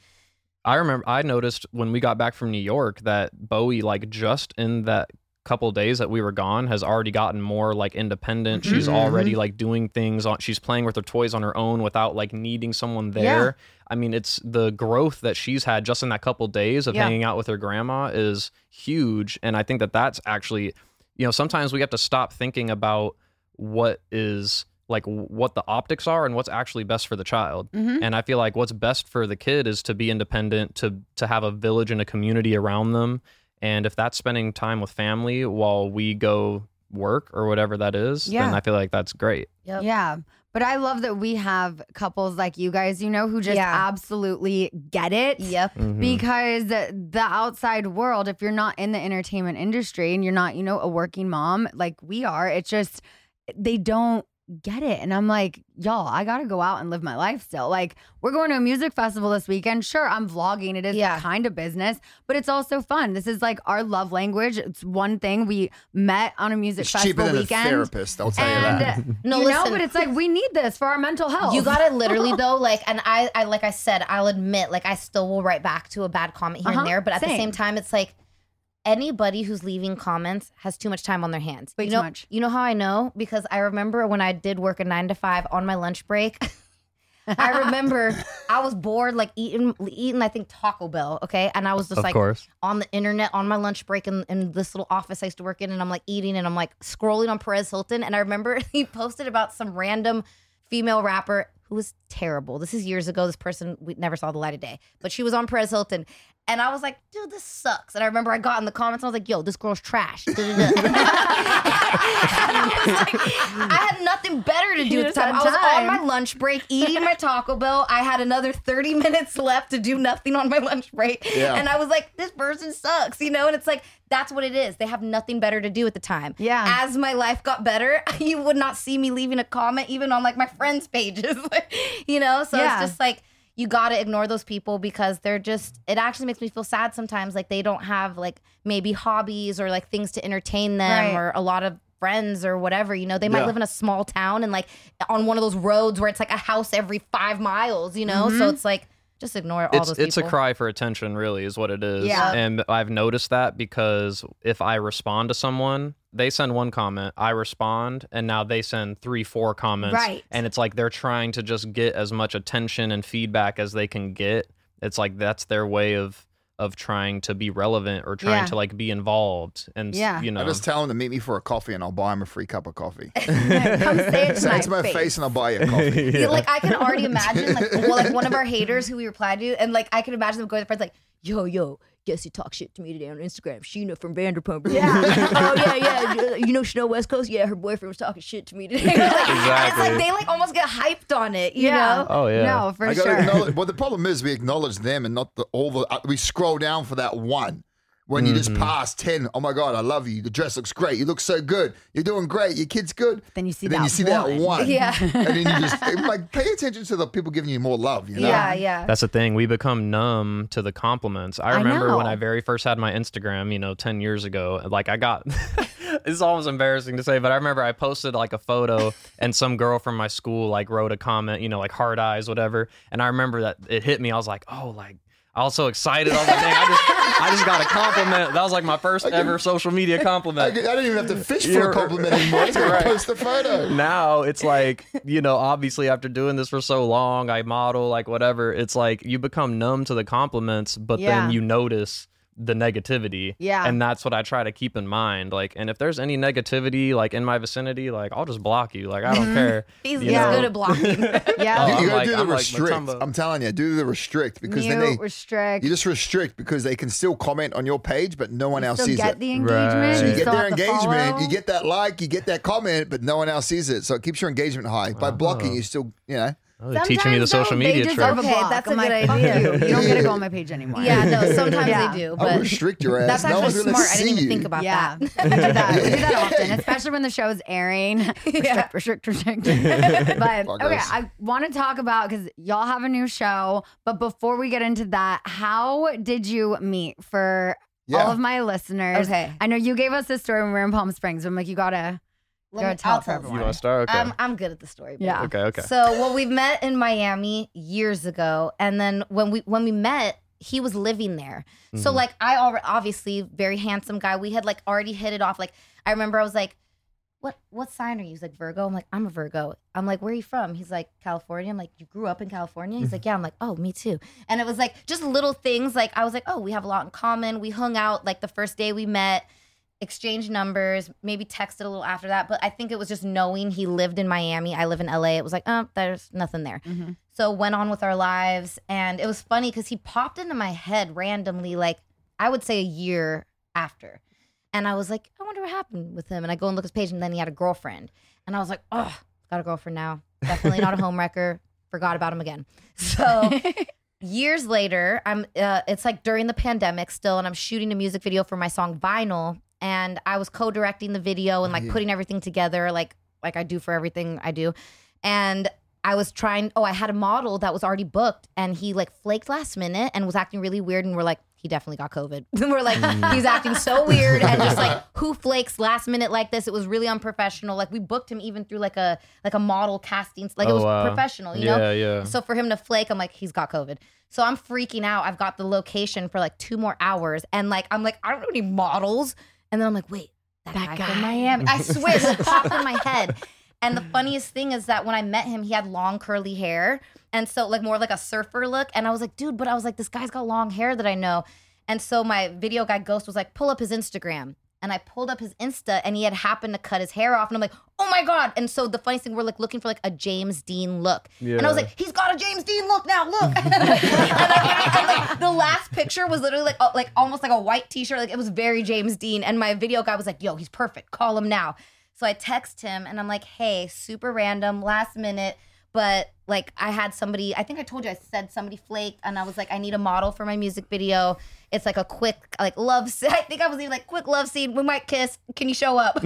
I noticed when we got back from New York that Bowie, like just in that couple days that we were gone, has already gotten more like independent. She's already like doing things she's playing with her toys on her own without like needing someone there. I mean, it's the growth that she's had just in that couple days of hanging out with her grandma is huge. And I think that that's actually, you know, sometimes we have to stop thinking about what is like what the optics are and what's actually best for the child. And I feel like what's best for the kid is to be independent, to have a village and a community around them. And if that's spending time with family while we go work or whatever that is, then I feel like that's great. Yep. Yeah. But I love that we have couples like you guys, you know, who just absolutely get it. Yep. Because the outside world, if you're not in the entertainment industry and you're not, you know, a working mom like we are, it's just, they don't get it. And I'm like, y'all, I got to go out and live my life still. Like, we're going to a music festival this weekend. Sure, I'm vlogging. It is kind of business, but it's also fun. This is like our love language. It's one thing. We met on a music festival cheaper than weekend. a therapist, I'll tell you that. No, you listen. know, but it's like, we need this for our mental health. You gotta literally though, like, and I like I said, I'll admit, like, I still will write back to a bad comment here and there, but at the same time, it's like anybody who's leaving comments has too much time on their hands. Way you too know, much. You know how I know? Because I remember when I did work a 9-to-5 on my lunch break. I remember I was bored, like eating, I think Taco Bell, okay? And I was just like on the internet on my lunch break in this little office I used to work in, and I'm like eating and I'm like scrolling on Perez Hilton, and I remember he posted about some random female rapper who was terrible. This is years ago. This person, we never saw the light of day, but she was on Perez Hilton. And I was like, dude, this sucks. And I remember I got in the comments and I was like, yo, this girl's trash. I was like, I had nothing better to do at the time. I was on my lunch break eating my Taco Bell. I had another 30 minutes left to do nothing on my lunch break. Yeah. And I was like, this person sucks, you know? And it's like, that's what it is. They have nothing better to do at the time. Yeah. As my life got better, you would not see me leaving a comment even on like my friends' pages, you know? So it's just like, you got to ignore those people because they're just, it actually makes me feel sad sometimes. Like they don't have like maybe hobbies or like things to entertain them or a lot of friends or whatever, you know, they might live in a small town and like on one of those roads where it's like a house every 5 miles, you know? So it's like, just ignore all those people. It's a cry for attention, really, is what it is. Yeah. And I've noticed that because if I respond to someone, they send one comment, I respond, and now they send 3-4 comments. Right. And it's like they're trying to just get as much attention and feedback as they can get. It's like that's their way of trying to be relevant or trying to like be involved. And you know, I just tell them to meet me for a coffee and I'll buy them a free cup of coffee. Come say it Say it to my face and I'll buy you a coffee. Yeah, like I can already imagine like one of our haters who we replied to, and like I can imagine them going to friends like, yo, guess you talk shit to me today on Instagram. Sheena from Vanderpump. Yeah. Oh yeah. You know Chanel West Coast? Yeah, her boyfriend was talking shit to me today. Like, Exactly. It's like they like almost get hyped on it, you know? Oh yeah. No, for I gotta sure. acknowledge, well, the problem is we acknowledge them and not we scroll down for that one. When you just pass 10, oh my God, I love you. The dress looks great. You look so good. You're doing great. Your kid's good. Then you see and then that you see that one. Yeah. And then you just like pay attention to the people giving you more love, you know? Yeah. That's the thing. We become numb to the compliments. I remember when know. I very first had my Instagram, 10 years ago, like I got, it's almost embarrassing to say, but I remember I posted like a photo and some girl from my school like wrote a comment, like hard eyes, whatever. And I remember that it hit me. I was like, oh, like, I was so excited. I was like, dang, I just got a compliment. That was like my first ever social media compliment. I didn't even have to fish for a compliment anymore. I just gotta post a photo. Now it's like, obviously after doing this for so long, I model, like whatever. It's like you become numb to the compliments, but then you notice the negativity. Yeah. And that's what I try to keep in mind. Like, and if there's any negativity like in my vicinity, like I'll just block you. Like I don't care. He's you know? good at blocking. Yeah. You gotta like- do the I'm like restrict. Matumbo. I'm telling you, do the restrict because then Mute, restrict. you just restrict because they can still comment on your page, but no one else still sees get it. the engagement. Right. So you get still their have to engagement, follow. you get that like, you get that comment, but no one else sees it. So it keeps your engagement high. By blocking, you still, Oh, they're teaching me the Sometimes, social though, media they trick. deserve a Okay, block. that's a I'm good like, fuck idea. You don't get to go on my page anymore. Yeah, no, sometimes Yeah. they do. I'll But restrict your ass. that's no actually one's gonna smart. I see didn't even you. think about Yeah, that. we do that. We do that often, especially when the show is airing. Restrict. But okay, Fuckers. I want to talk about because y'all have a new show. But before we get into that, how did you meet? For all of my listeners, Okay. I know you gave us this story when we were in Palm Springs. But I'm like, you gotta tell it for You everyone. want to start? Okay. I'm good at the story. baby. Yeah. Okay. So, well, we met in Miami years ago, and then when we met, he was living there. So, Mm-hmm. like, I already obviously very handsome guy. We had like already hit it off. Like, I remember I was like, "What sign are you?" He's like, "Virgo." I'm like, "I'm a Virgo." I'm like, "Where are you from?" He's like, "California." I'm like, "You grew up in California?" He's like, "Yeah." I'm like, "Oh, me too." And it was like just little things. Like, I was like, "Oh, we have a lot in common." We hung out like the first day we met. Exchanged numbers, maybe texted a little after that, but I think it was just knowing he lived in Miami. I live in LA. It was like, there's nothing there. So went on with our lives, and it was funny because he popped into my head randomly, like I would say a year after, and I was like, I wonder what happened with him. And I go and look at his page, and then he had a girlfriend, and I was like, oh, got a girlfriend now. Definitely not a homewrecker. Forgot about him again. So. Years later, it's like during the pandemic still, and I'm shooting a music video for my song Vinyl, and I was co-directing the video and like putting everything together like I do for everything I do. And I was I had a model that was already booked, and he like flaked last minute and was acting really weird, and we're like, he definitely got COVID. We're like, he's acting so weird, and just like, who flakes last minute like this? It was really unprofessional. Like, we booked him even through like a model casting, like it was professional, you know? Yeah. So for him to flake, I'm like, he's got COVID. So I'm freaking out. I've got the location for like 2 more hours, and like I'm like, I don't know any models. And then I'm like, wait, that guy from Miami. I swear, it popped in my head. And the funniest thing is that when I met him, he had long curly hair. And so like more like a surfer look. And I was like, dude, but I was like, this guy's got long hair that I know. And so my video guy Ghost was like, pull up his Instagram. And I pulled up his Insta, and he had happened to cut his hair off. And I'm like, oh my God. And so the funniest thing, we're like looking for like a James Dean look. Yeah. And I was like, he's got a James Dean look now, look. and like the last picture was literally like almost like a white t-shirt. Like it was very James Dean. And my video guy was like, yo, he's perfect. Call him now. So I text him, and I'm like, hey, super random, last minute. But like I had somebody, I think I told you, I said somebody flaked, and I was like, I need a model for my music video. It's like a quick like love scene. I think I was even like, quick love scene. We might kiss. Can you show up? And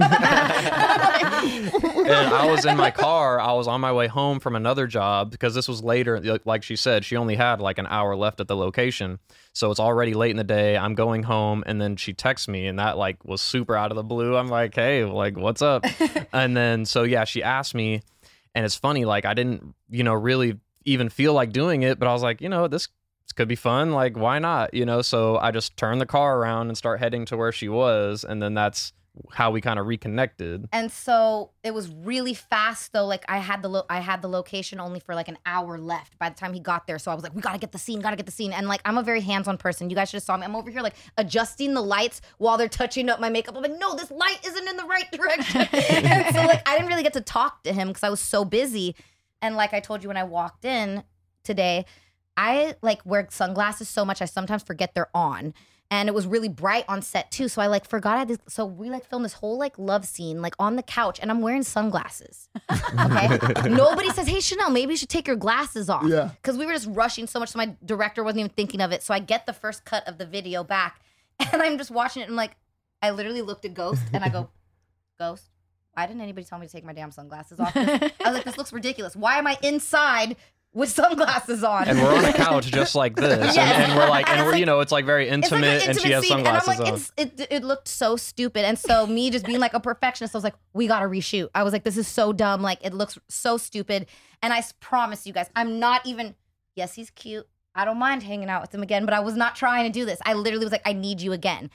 I was in my car. I was on my way home from another job because this was later. Like she said, she only had like an hour left at the location. So it's already late in the day. I'm going home, and then she texts me, and that like was super out of the blue. I'm like, hey, like, what's up? And then, so yeah, she asked me, and it's funny, like I didn't, really even feel like doing it, but I was like, this could be fun. Like, why not? So I just turned the car around and start heading to where she was. And then that's how we kind of reconnected. And so it was really fast though. Like I had the location only for like an hour left by the time he got there. So I was like, we gotta get the scene. And like, I'm a very hands-on person. You guys should have saw me. I'm over here like adjusting the lights while they're touching up my makeup. I'm like, no, this light isn't in the right direction. And so like, I didn't really get to talk to him because I was so busy. And like I told you when I walked in today, I like wear sunglasses so much I sometimes forget they're on. And it was really bright on set too. So I like forgot I had this. So we like filmed this whole like love scene like on the couch and I'm wearing sunglasses. Okay. Nobody says, hey, Chanel, maybe you should take your glasses off. Yeah. Because we were just rushing so much. So my director wasn't even thinking of it. So I get the first cut of the video back and I'm just watching it. And I'm like, I literally looked at Ghost and I go, Ghost, why didn't anybody tell me to take my damn sunglasses off? I was like, this looks ridiculous. Why am I inside with sunglasses on? And we're on a couch just like this. Yes. And we're like, and we're, like, you know, it's like very intimate, and she has scene. sunglasses and I'm on. like, it looked so stupid. And so me just being like a perfectionist, I was like, we got to reshoot. I was like, this is so dumb. Like, it looks so stupid. And I promise you guys, I'm not even, yes, he's cute. I don't mind hanging out with him again, but I was not trying to do this. I literally was like, I need you again.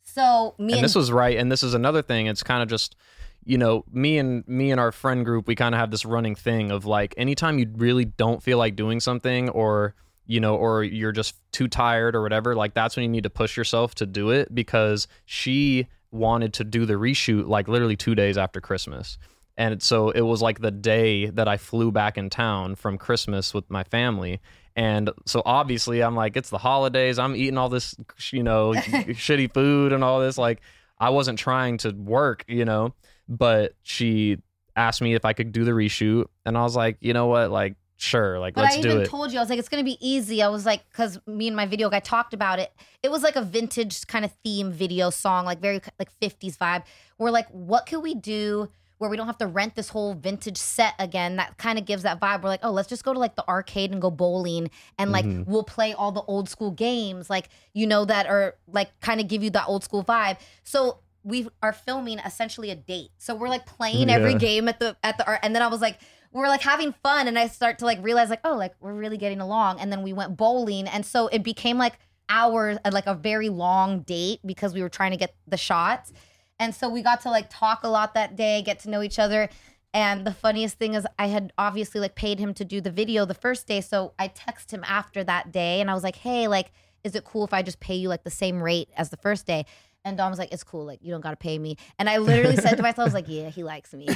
So me and this was right. And this is another thing. It's kind of just, you know, me and our friend group, we kind of have this running thing of like, anytime you really don't feel like doing something or, you know, or you're just too tired or whatever, like that's when you need to push yourself to do it, because she wanted to do the reshoot like literally 2 days after Christmas. And so it was like the day that I flew back in town from Christmas with my family. And so obviously I'm like, it's the holidays. I'm eating all this, you know, shitty food and all this. Like, I wasn't trying to work, you know, but she asked me if I could do the reshoot. And I was like, you know what? Like, sure. Like, let's do it. I even told you, I was like, it's going to be easy. I was like, because me and my video guy talked about it. It was like a vintage kind of theme video song, like very like 50s vibe. We're like, what could we do where we don't have to rent this whole vintage set again? That kind of gives that vibe. We're like, oh, let's just go to like the arcade and go bowling, and like we'll play all the old school games, like, you know, that are like kind of give you that old school vibe. So we are filming essentially a date. So we're like playing every game at the art, and then I was like, we're like having fun, and I start to like realize like, oh, like we're really getting along. And then we went bowling, and so it became like hours, like a very long date, because we were trying to get the shots. And so we got to like talk a lot that day, get to know each other. And the funniest thing is I had obviously like paid him to do the video the first day. So I texted him after that day and I was like, hey, like, is it cool if I just pay you like the same rate as the first day? And Dom was like, it's cool. Like, you don't got to pay me. And I literally said to myself, I was like, yeah, he likes me.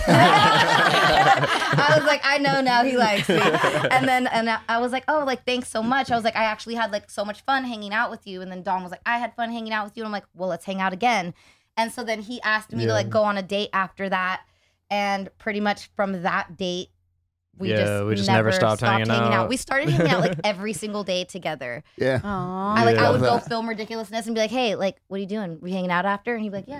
I was like, I know now he likes me. And I was like, oh, like, thanks so much. I was like, I actually had like so much fun hanging out with you. And then Dom was like, I had fun hanging out with you. And I'm like, well, let's hang out again. And so then he asked me to like go on a date after that. And pretty much from that date, we just never stopped hanging out. We started hanging out like every single day together. Yeah. I would go film Ridiculousness and be like, hey, like, what are you doing? We hanging out after? And he'd be like, yeah.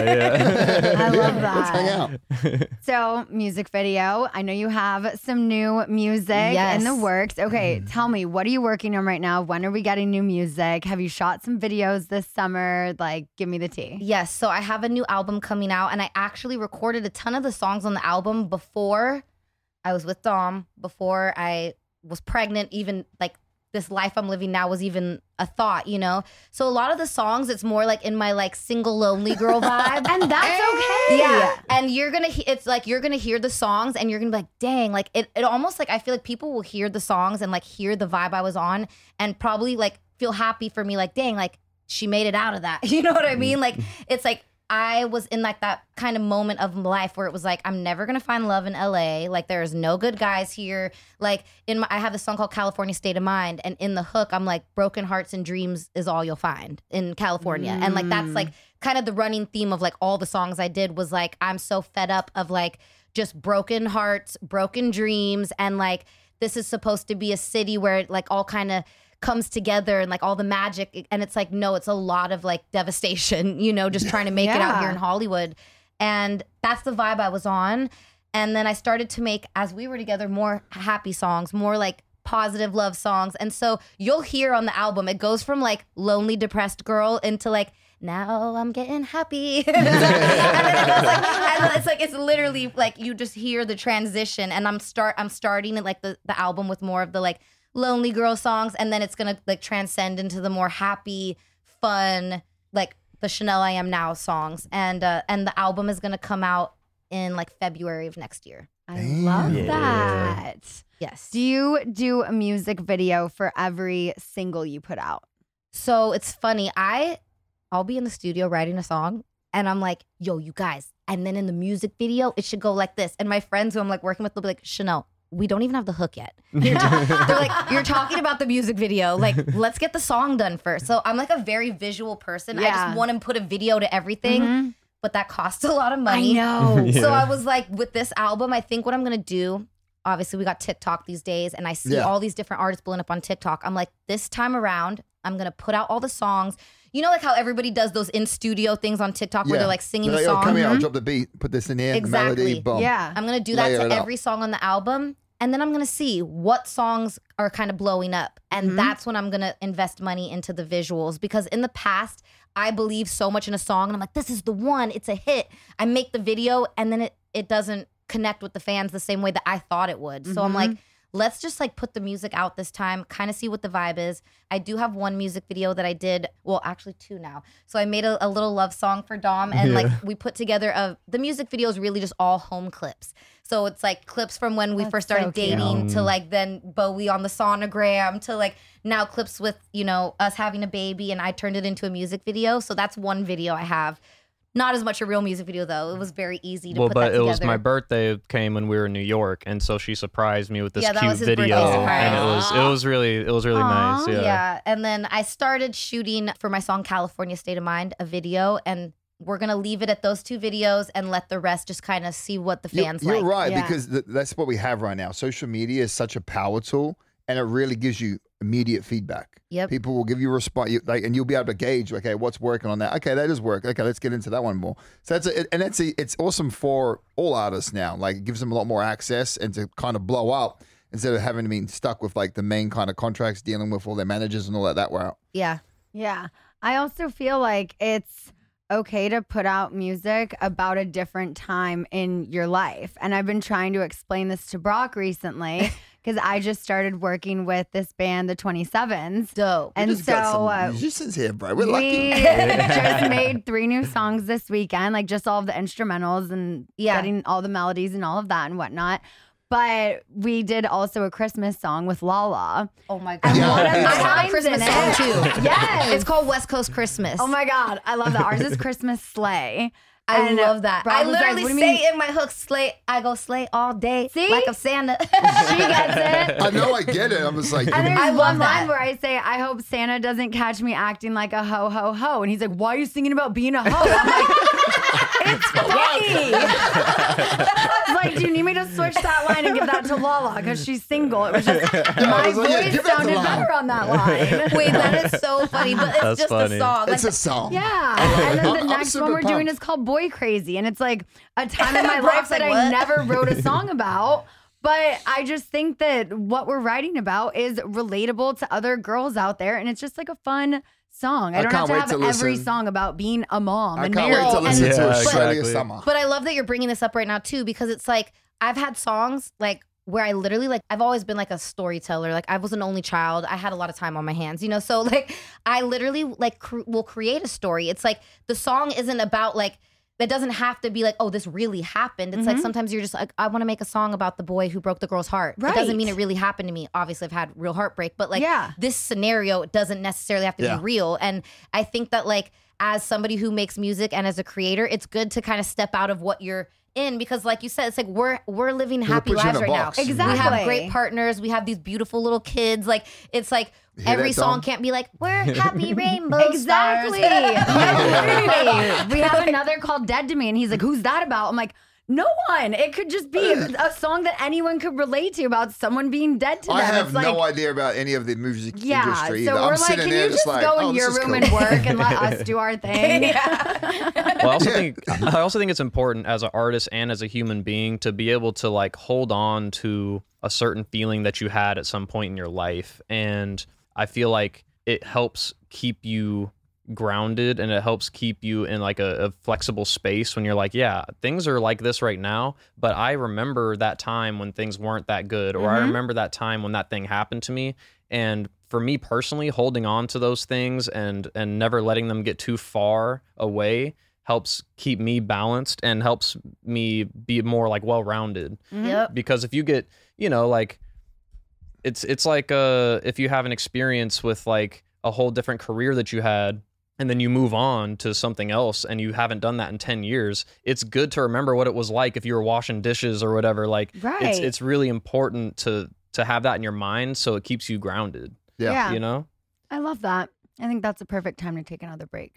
Yeah. I love that. Let's hang out. So, music video. I know you have some new music in the works. Okay, tell me, what are you working on right now? When are we getting new music? Have you shot some videos this summer? Like, give me the tea. Yes. So I have a new album coming out, and I actually recorded a ton of the songs on the album before I was with Dom, before I was pregnant, even like this life I'm living now was even a thought, you know? So a lot of the songs, it's more like in my like single lonely girl vibe. And that's okay. Yeah. And it's like, you're going to hear the songs and you're going to be like, dang, like it almost like, I feel like people will hear the songs and like hear the vibe I was on and probably like feel happy for me. Like, dang, like she made it out of that. You know what I mean? Like, it's like, I was in like that kind of moment of life where it was like, I'm never going to find love in LA. Like, there's no good guys here. Like I have this song called California State of Mind. And in the hook, I'm like, broken hearts and dreams is all you'll find in California. And like, that's like kind of the running theme of like all the songs I did was like, I'm so fed up of like just broken hearts, broken dreams. And like, this is supposed to be a city where it like all kind of comes together and like all the magic, and it's like, no, it's a lot of like devastation, you know, just trying to make it out here in Hollywood. And that's the vibe I was on. And then I started to make, as we were together, more happy songs, more like positive love songs. And so you'll hear on the album, it goes from like lonely, depressed girl into like, now I'm getting happy. And then it goes like, it's literally like you just hear the transition. And I'm starting at like the album with more of the like lonely girl songs, and then it's gonna like transcend into the more happy, fun, like the Chanel I Am Now songs. And the album is gonna come out in like February of next year. I love that. Yes. Do you do a music video for every single you put out? So it's funny. I'll be in the studio writing a song and I'm like, yo, you guys. And then in the music video, it should go like this. And my friends who I'm like working with will be like, Chanel, we don't even have the hook yet. They're like, you're talking about the music video. Like, let's get the song done first. So I'm like a very visual person. I just want to put a video to everything, but that costs a lot of money. I know. So I was like, with this album, I think what I'm going to do, obviously we got TikTok these days, and I see all these different artists blowing up on TikTok. I'm like, this time around, I'm going to put out all the songs. You know, like how everybody does those in-studio things on TikTok where they're like singing the song? Come here, I'll drop the beat, put this in here, the melody, boom. Yeah. I'm going to do that to every song on the album. And then I'm going to see what songs are kind of blowing up. And that's when I'm going to invest money into the visuals. Because in the past, I believe so much in a song. And I'm like, this is the one. It's a hit. I make the video and then it doesn't connect with the fans the same way that I thought it would. So I'm like, let's just like put the music out this time, kind of see what the vibe is. I do have one music video that I did, well, actually 2 now. So I made a little love song for Dom, and like we put together the music video is really just all home clips. So it's like clips from when we first started dating to like then Bowie on the sonogram to like now clips with, you know, us having a baby, and I turned it into a music video. So that's one video I have. Not as much a real music video though. It was very easy to put that together. Well, but it was my birthday came when we were in New York, and so she surprised me with this cute was his video, birthday surprise. and it was really nice. Yeah. And then I started shooting for my song California State of Mind, a video, and we're gonna leave it at those 2 videos and let the rest just kind of see what the fans like. You're right, because that's what we have right now. Social media is such a power tool, and it really gives you immediate feedback. Yep. People will give you a response, and you'll be able to gauge, okay, what's working on that? Okay, that does work. Okay, let's get into that one more. So it's awesome for all artists now. Like, it gives them a lot more access and to kind of blow up instead of having to be stuck with like the main kind of contracts, dealing with all their managers and all that route. Yeah. Yeah. I also feel like it's okay to put out music about a different time in your life. And I've been trying to explain this to Brock recently because I just started working with this band, the 27s. Dope. And just got some musicians here, bro. We're lucky. We just made 3 new songs this weekend, like just all of the instrumentals and getting all the melodies and all of that and whatnot. But we did also a Christmas song with Lala. Oh my God. I have a Christmas song too. Yes. It's called West Coast Christmas. Oh my God. I love that. Ours is Christmas Sleigh. I love that. I literally like, say in my hook, slay. I go slay all day. See? Like a Santa. She gets it. I know, I get it. I'm just like, And there's I one love line that. where I say, I hope Santa doesn't catch me acting like a ho, ho, ho. And he's like, why are you singing about being a ho? I'm like, it's funny. Like, do you need me to switch that line and give that to Lala? Because she's single. It was just, my voice sounded better on that line. Wait, that is so funny. But it's That's just funny. a song. it's a song. Yeah. And then the I'm next one super we're doing pumped. is called Boy Crazy. And it's like a time in my Brock's life that like, I what? never wrote a song about. But I just think that what we're writing about is relatable to other girls out there. And it's just like a fun song. I don't have can't to wait have to every listen. song about being a mom I and can't married. wait to listen Yeah, to Australia exactly. Summer. But I love that you're bringing this up right now too, because it's like I've had songs like where I literally like I've always been like a storyteller. Like I was an only child. I had a lot of time on my hands, you know. So like I literally like will create a story. It's like the song isn't about like it doesn't have to be like, oh, this really happened. It's like sometimes you're just like, I want to make a song about the boy who broke the girl's heart. It doesn't mean it really happened to me. Obviously, I've had real heartbreak, but like this scenario doesn't necessarily have to be real. And I think that like as somebody who makes music and as a creator, it's good to kind of step out of what you're in because like you said, it's like we're living happy put you in lives a right now. box. Exactly. We have great partners. We have these beautiful little kids. Like it's like every that, song Dom? can't be like, we're happy rainbow Exactly. stars. We have another called Dead to Me, and he's like, who's that about? I'm like, no one. It could just be a song that anyone could relate to about someone being dead to them. I have It's like, no idea about any of the music industry so either. we're I'm like, sitting can there you just like, go oh, in this your is room cool. and work and let us do our thing? Well, I also think it's important as an artist and as a human being to be able to like hold on to a certain feeling that you had at some point in your life. And I feel like it helps keep you grounded and it helps keep you in like a flexible space when you're like, yeah, things are like this right now, but I remember that time when things weren't that good, or I remember that time when that thing happened to me. And for me personally, holding on to those things and never letting them get too far away helps keep me balanced and helps me be more like well-rounded. Yep. Because if you get, you know, like it's like if you have an experience with like a whole different career that you had and then you move on to something else and you haven't done that in 10 years, it's good to remember what it was like if you were washing dishes or whatever. Like it's really important to have that in your mind so it keeps you grounded. Yeah. You know? I love that. I think that's a perfect time to take another break.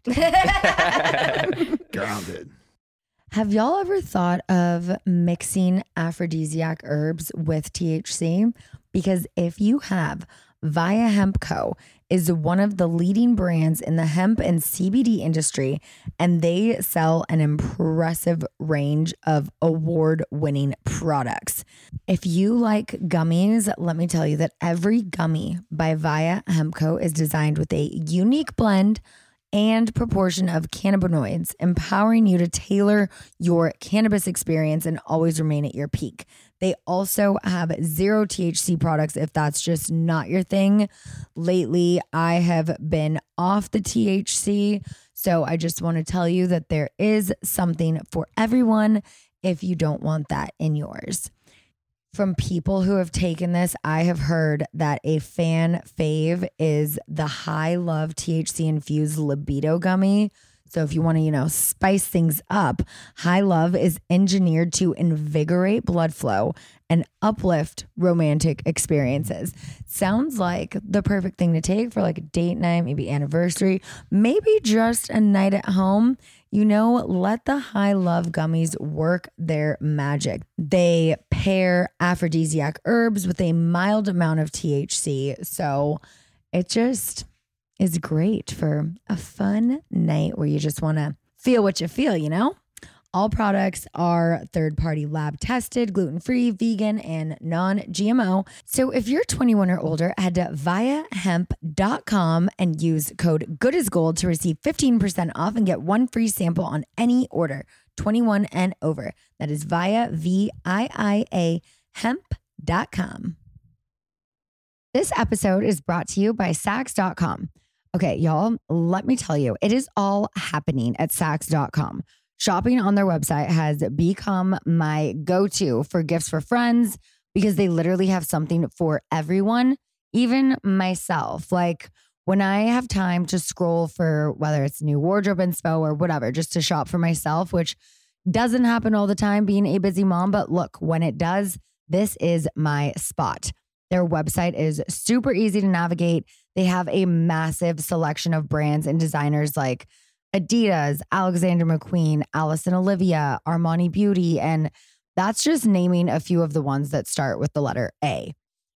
Grounded. Have y'all ever thought of mixing aphrodisiac herbs with THC? Because if you have, Via Hemp Co. is one of the leading brands in the hemp and CBD industry, and they sell an impressive range of award-winning products. If you like gummies, let me tell you that every gummy by Via Hemp Co. is designed with a unique blend and proportion of cannabinoids, empowering you to tailor your cannabis experience and always remain at your peak. They also have 0 THC products if that's just not your thing. Lately, I have been off the THC, so I just want to tell you that there is something for everyone if you don't want that in yours. From people who have taken this, I have heard that a fan fave is the High Love THC infused libido gummy. So if you want to, spice things up, High Love is engineered to invigorate blood flow and uplift romantic experiences. Sounds like the perfect thing to take for like a date night, maybe anniversary, maybe just a night at home. Let the High Love gummies work their magic. They pair aphrodisiac herbs with a mild amount of THC. So it just is great for a fun night where you just want to feel what you feel, All products are third-party lab tested, gluten-free, vegan, and non-GMO. So if you're 21 or older, head to viahemp.com and use code GOODASGOLD to receive 15% off and get one free sample on any order, 21 and over. That is VIIA hemp.com. This episode is brought to you by Saks.com. Okay, y'all, let me tell you, it is all happening at Saks.com. Shopping on their website has become my go-to for gifts for friends because they literally have something for everyone, even myself. Like when I have time to scroll for whether it's new wardrobe inspo or whatever, just to shop for myself, which doesn't happen all the time being a busy mom. But look, when it does, this is my spot. Their website is super easy to navigate. They have a massive selection of brands and designers like Adidas, Alexander McQueen, Allison Olivia, Armani Beauty, and that's just naming a few of the ones that start with the letter A.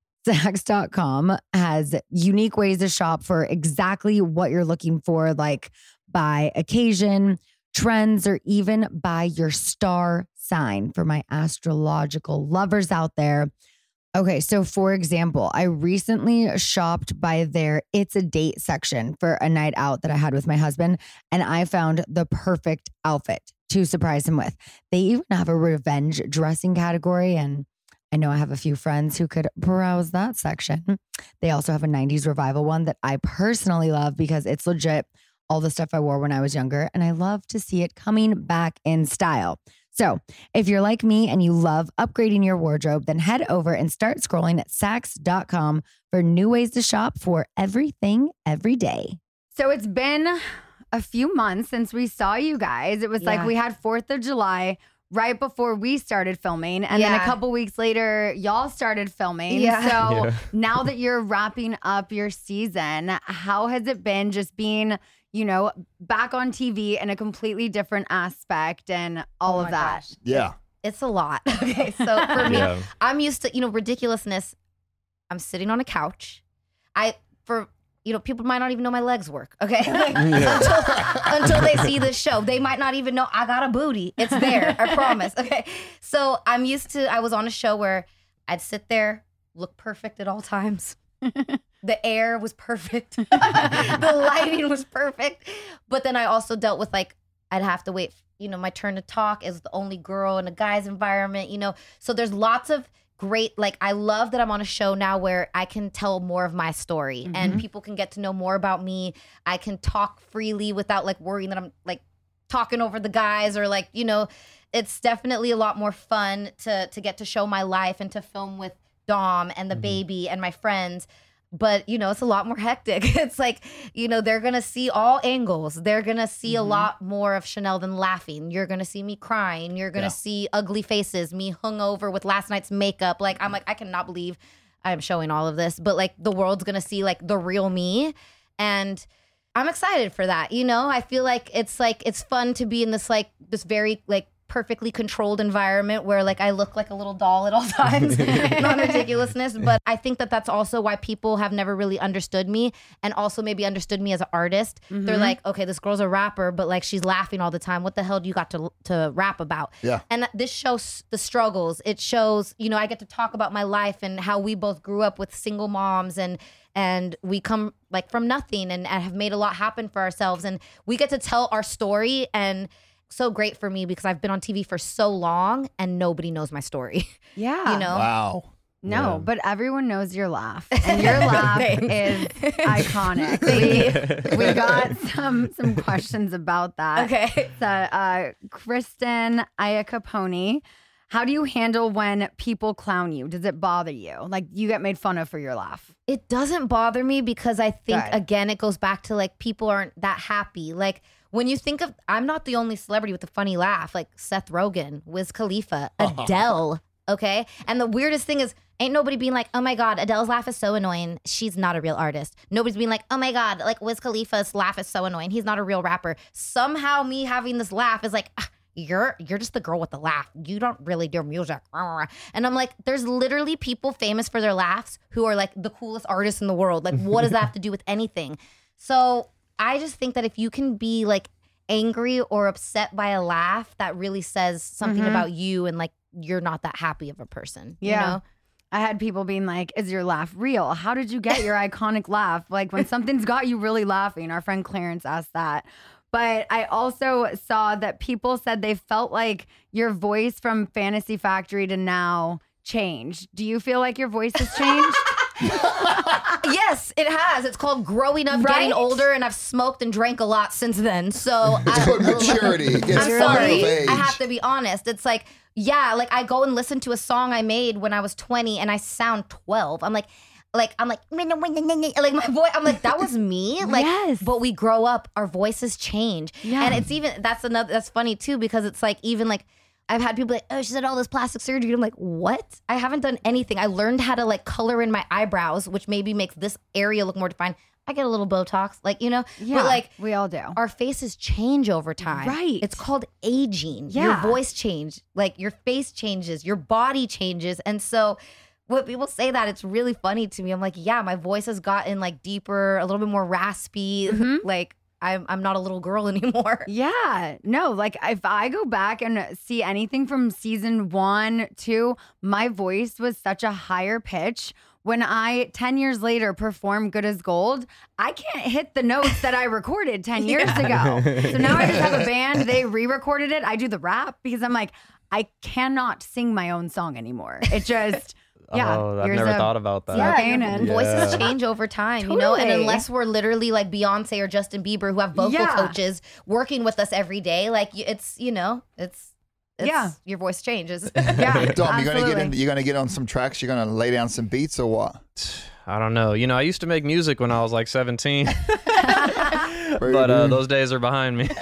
Saks.com has unique ways to shop for exactly what you're looking for, like by occasion, trends, or even by your star sign for my astrological lovers out there. Okay, so for example, I recently shopped by their It's a Date section for a night out that I had with my husband, and I found the perfect outfit to surprise him with. They even have a revenge dressing category, and I know I have a few friends who could browse that section. They also have a 90s revival one that I personally love because it's legit all the stuff I wore when I was younger, and I love to see it coming back in style. So if you're like me and you love upgrading your wardrobe, then head over and start scrolling at Saks.com for new ways to shop for everything every day. So it's been a few months since we saw you guys. It was like we had 4th of July right before we started filming. And then a couple weeks later, y'all started filming. So now that you're wrapping up your season, how has it been just being, back on TV in a completely different aspect and all of that? Gosh. Yeah. It's a lot. Okay. So for me, I'm used to, ridiculousness. I'm sitting on a couch. People might not even know my legs work. Okay. Until they see this show. They might not even know I got a booty. It's there. I promise. Okay. So I was on a show where I'd sit there, look perfect at all times. The air was perfect. The lighting was perfect. But then I also dealt with I'd have to wait, my turn to talk as the only girl in a guy's environment, So there's lots of great, I love that I'm on a show now where I can tell more of my story and people can get to know more about me. I can talk freely without worrying that I'm talking over the guys or it's definitely a lot more fun to get to show my life and to film with Dom and the baby and my friends. But, you know, it's a lot more hectic. It's like, you know, they're going to see all angles. They're going to see a lot more of Chanel than laughing. You're going to see me crying. You're going to see ugly faces, me hungover with last night's makeup. Like, I'm like, I cannot believe I'm showing all of this. But, like, the world's going to see, like, the real me. And I'm excited for that. You know, I feel like it's fun to be in this, like, this very, like, perfectly controlled environment where like I look like a little doll at all times. Not ridiculousness, but I think that that's also why people have never really understood me and also maybe understood me as an artist. They're like, okay, this girl's a rapper, but like she's laughing all the time. What the hell do you got to rap about? Yeah. And this shows the struggles. It shows, you know, I get to talk about my life and how we both grew up with single moms and we come like from nothing and have made a lot happen for ourselves. And we get to tell our story, and so great for me because I've been on TV for so long and nobody knows my story. Yeah. You know? Wow. No, but everyone knows your laugh. And your laugh is iconic. We got some questions about that. Okay. So, Kristen Iacapone, how do you handle when people clown you? Does it bother you? Like you get made fun of for your laugh? It doesn't bother me because I think, again, it goes back to like people aren't that happy. Like when you think of, I'm not the only celebrity with a funny laugh, like Seth Rogen, Wiz Khalifa, Adele, okay? And the weirdest thing is, ain't nobody being like, oh my God, Adele's laugh is so annoying. She's not a real artist. Nobody's being like, oh my God, like Wiz Khalifa's laugh is so annoying. He's not a real rapper. Somehow me having this laugh is like, you're just the girl with the laugh. You don't really do music. And I'm like, there's literally people famous for their laughs who are like the coolest artists in the world. Like, what does that have to do with anything? So I just think that if you can be like angry or upset by a laugh, that really says something about you and like you're not that happy of a person. Yeah. You know? I had people being like, is your laugh real? How did you get your iconic laugh? Like when something's got you really laughing. Our friend Clarence asked that. But I also saw that people said they felt like your voice from Fantasy Factory to now changed. Do you feel like your voice has changed? Yes, it has. It's called growing up, getting older, and I've smoked and drank a lot since then. So it's called maturity. I'm sorry. I have to be honest. It's like, yeah, like I go and listen to a song I made when I was 20 and I sound 12. I'm like my voice, I'm like, that was me. Like, yes. But we grow up, our voices change. Yeah. And it's even, that's funny too, because it's like, even like, I've had people like, oh, she's had all this plastic surgery. I'm like, what? I haven't done anything. I learned how to like color in my eyebrows, which maybe makes this area look more defined. I get a little Botox, like, you know, but like we all do. Our faces change over time. Right. It's called aging. Yeah. Your voice changes, like your face changes, your body changes. And so when people say that, it's really funny to me. I'm like, yeah, my voice has gotten like deeper, a little bit more raspy. Like I'm not a little girl anymore. Yeah. No, like if I go back and see anything from season 1, 2, my voice was such a higher pitch. When I, 10 years later, perform Good as Gold, I can't hit the notes that I recorded 10 years ago. So now I just have a band. They re-recorded it. I do the rap because I'm like, I cannot sing my own song anymore. It just... Yeah, oh, I've never thought about that. Yeah, voices change over time, you know, and unless we're literally like Beyonce or Justin Bieber who have vocal coaches working with us every day, like it's, you know, it's your voice changes. Yeah, Dom, you're gonna get on some tracks. You're gonna lay down some beats or what? I don't know. You know, I used to make music when I was like 17. But those days are behind me.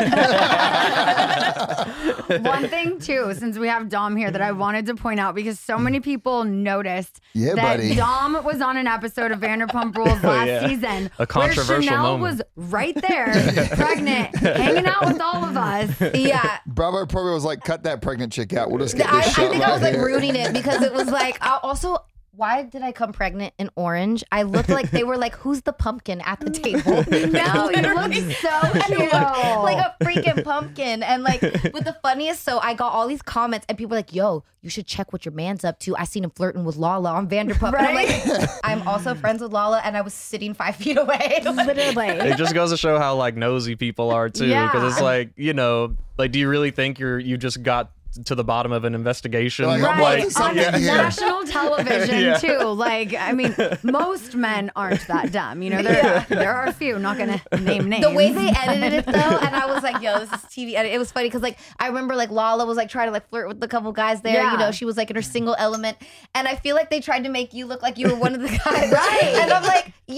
One thing too, since we have Dom here, that I wanted to point out because so many people noticed that Dom was on an episode of Vanderpump Rules last season, a controversial where Chanel moment. was right there, pregnant, hanging out with all of us. Yeah, Bravo probably was like, cut that pregnant chick out. We'll just get this I think I was like rooting it because it was like also. Why did I come pregnant in orange? I looked like they were like, who's the pumpkin at the table? No, you look so cute. Like a freaking pumpkin. And like, but the funniest, so I got all these comments and people were like, yo, you should check what your man's up to. I seen him flirting with Lala on Vanderpump. Right? And I'm like, I'm also friends with Lala and I was sitting 5 feet away. Literally. It just goes to show how like nosy people are too. Because it's like, you know, like, do you really think you just got to the bottom of an investigation? Like, on national television too. Like, I mean, most men aren't that dumb. You know, there are a few, not gonna name names. The way they edited it though, and I was like, yo, this is TV edit. It was funny because like I remember like Lala was like trying to like flirt with a couple guys there. You know, she was like in her single element. And I feel like they tried to make you look like you were one of the guys. Right. And I'm like,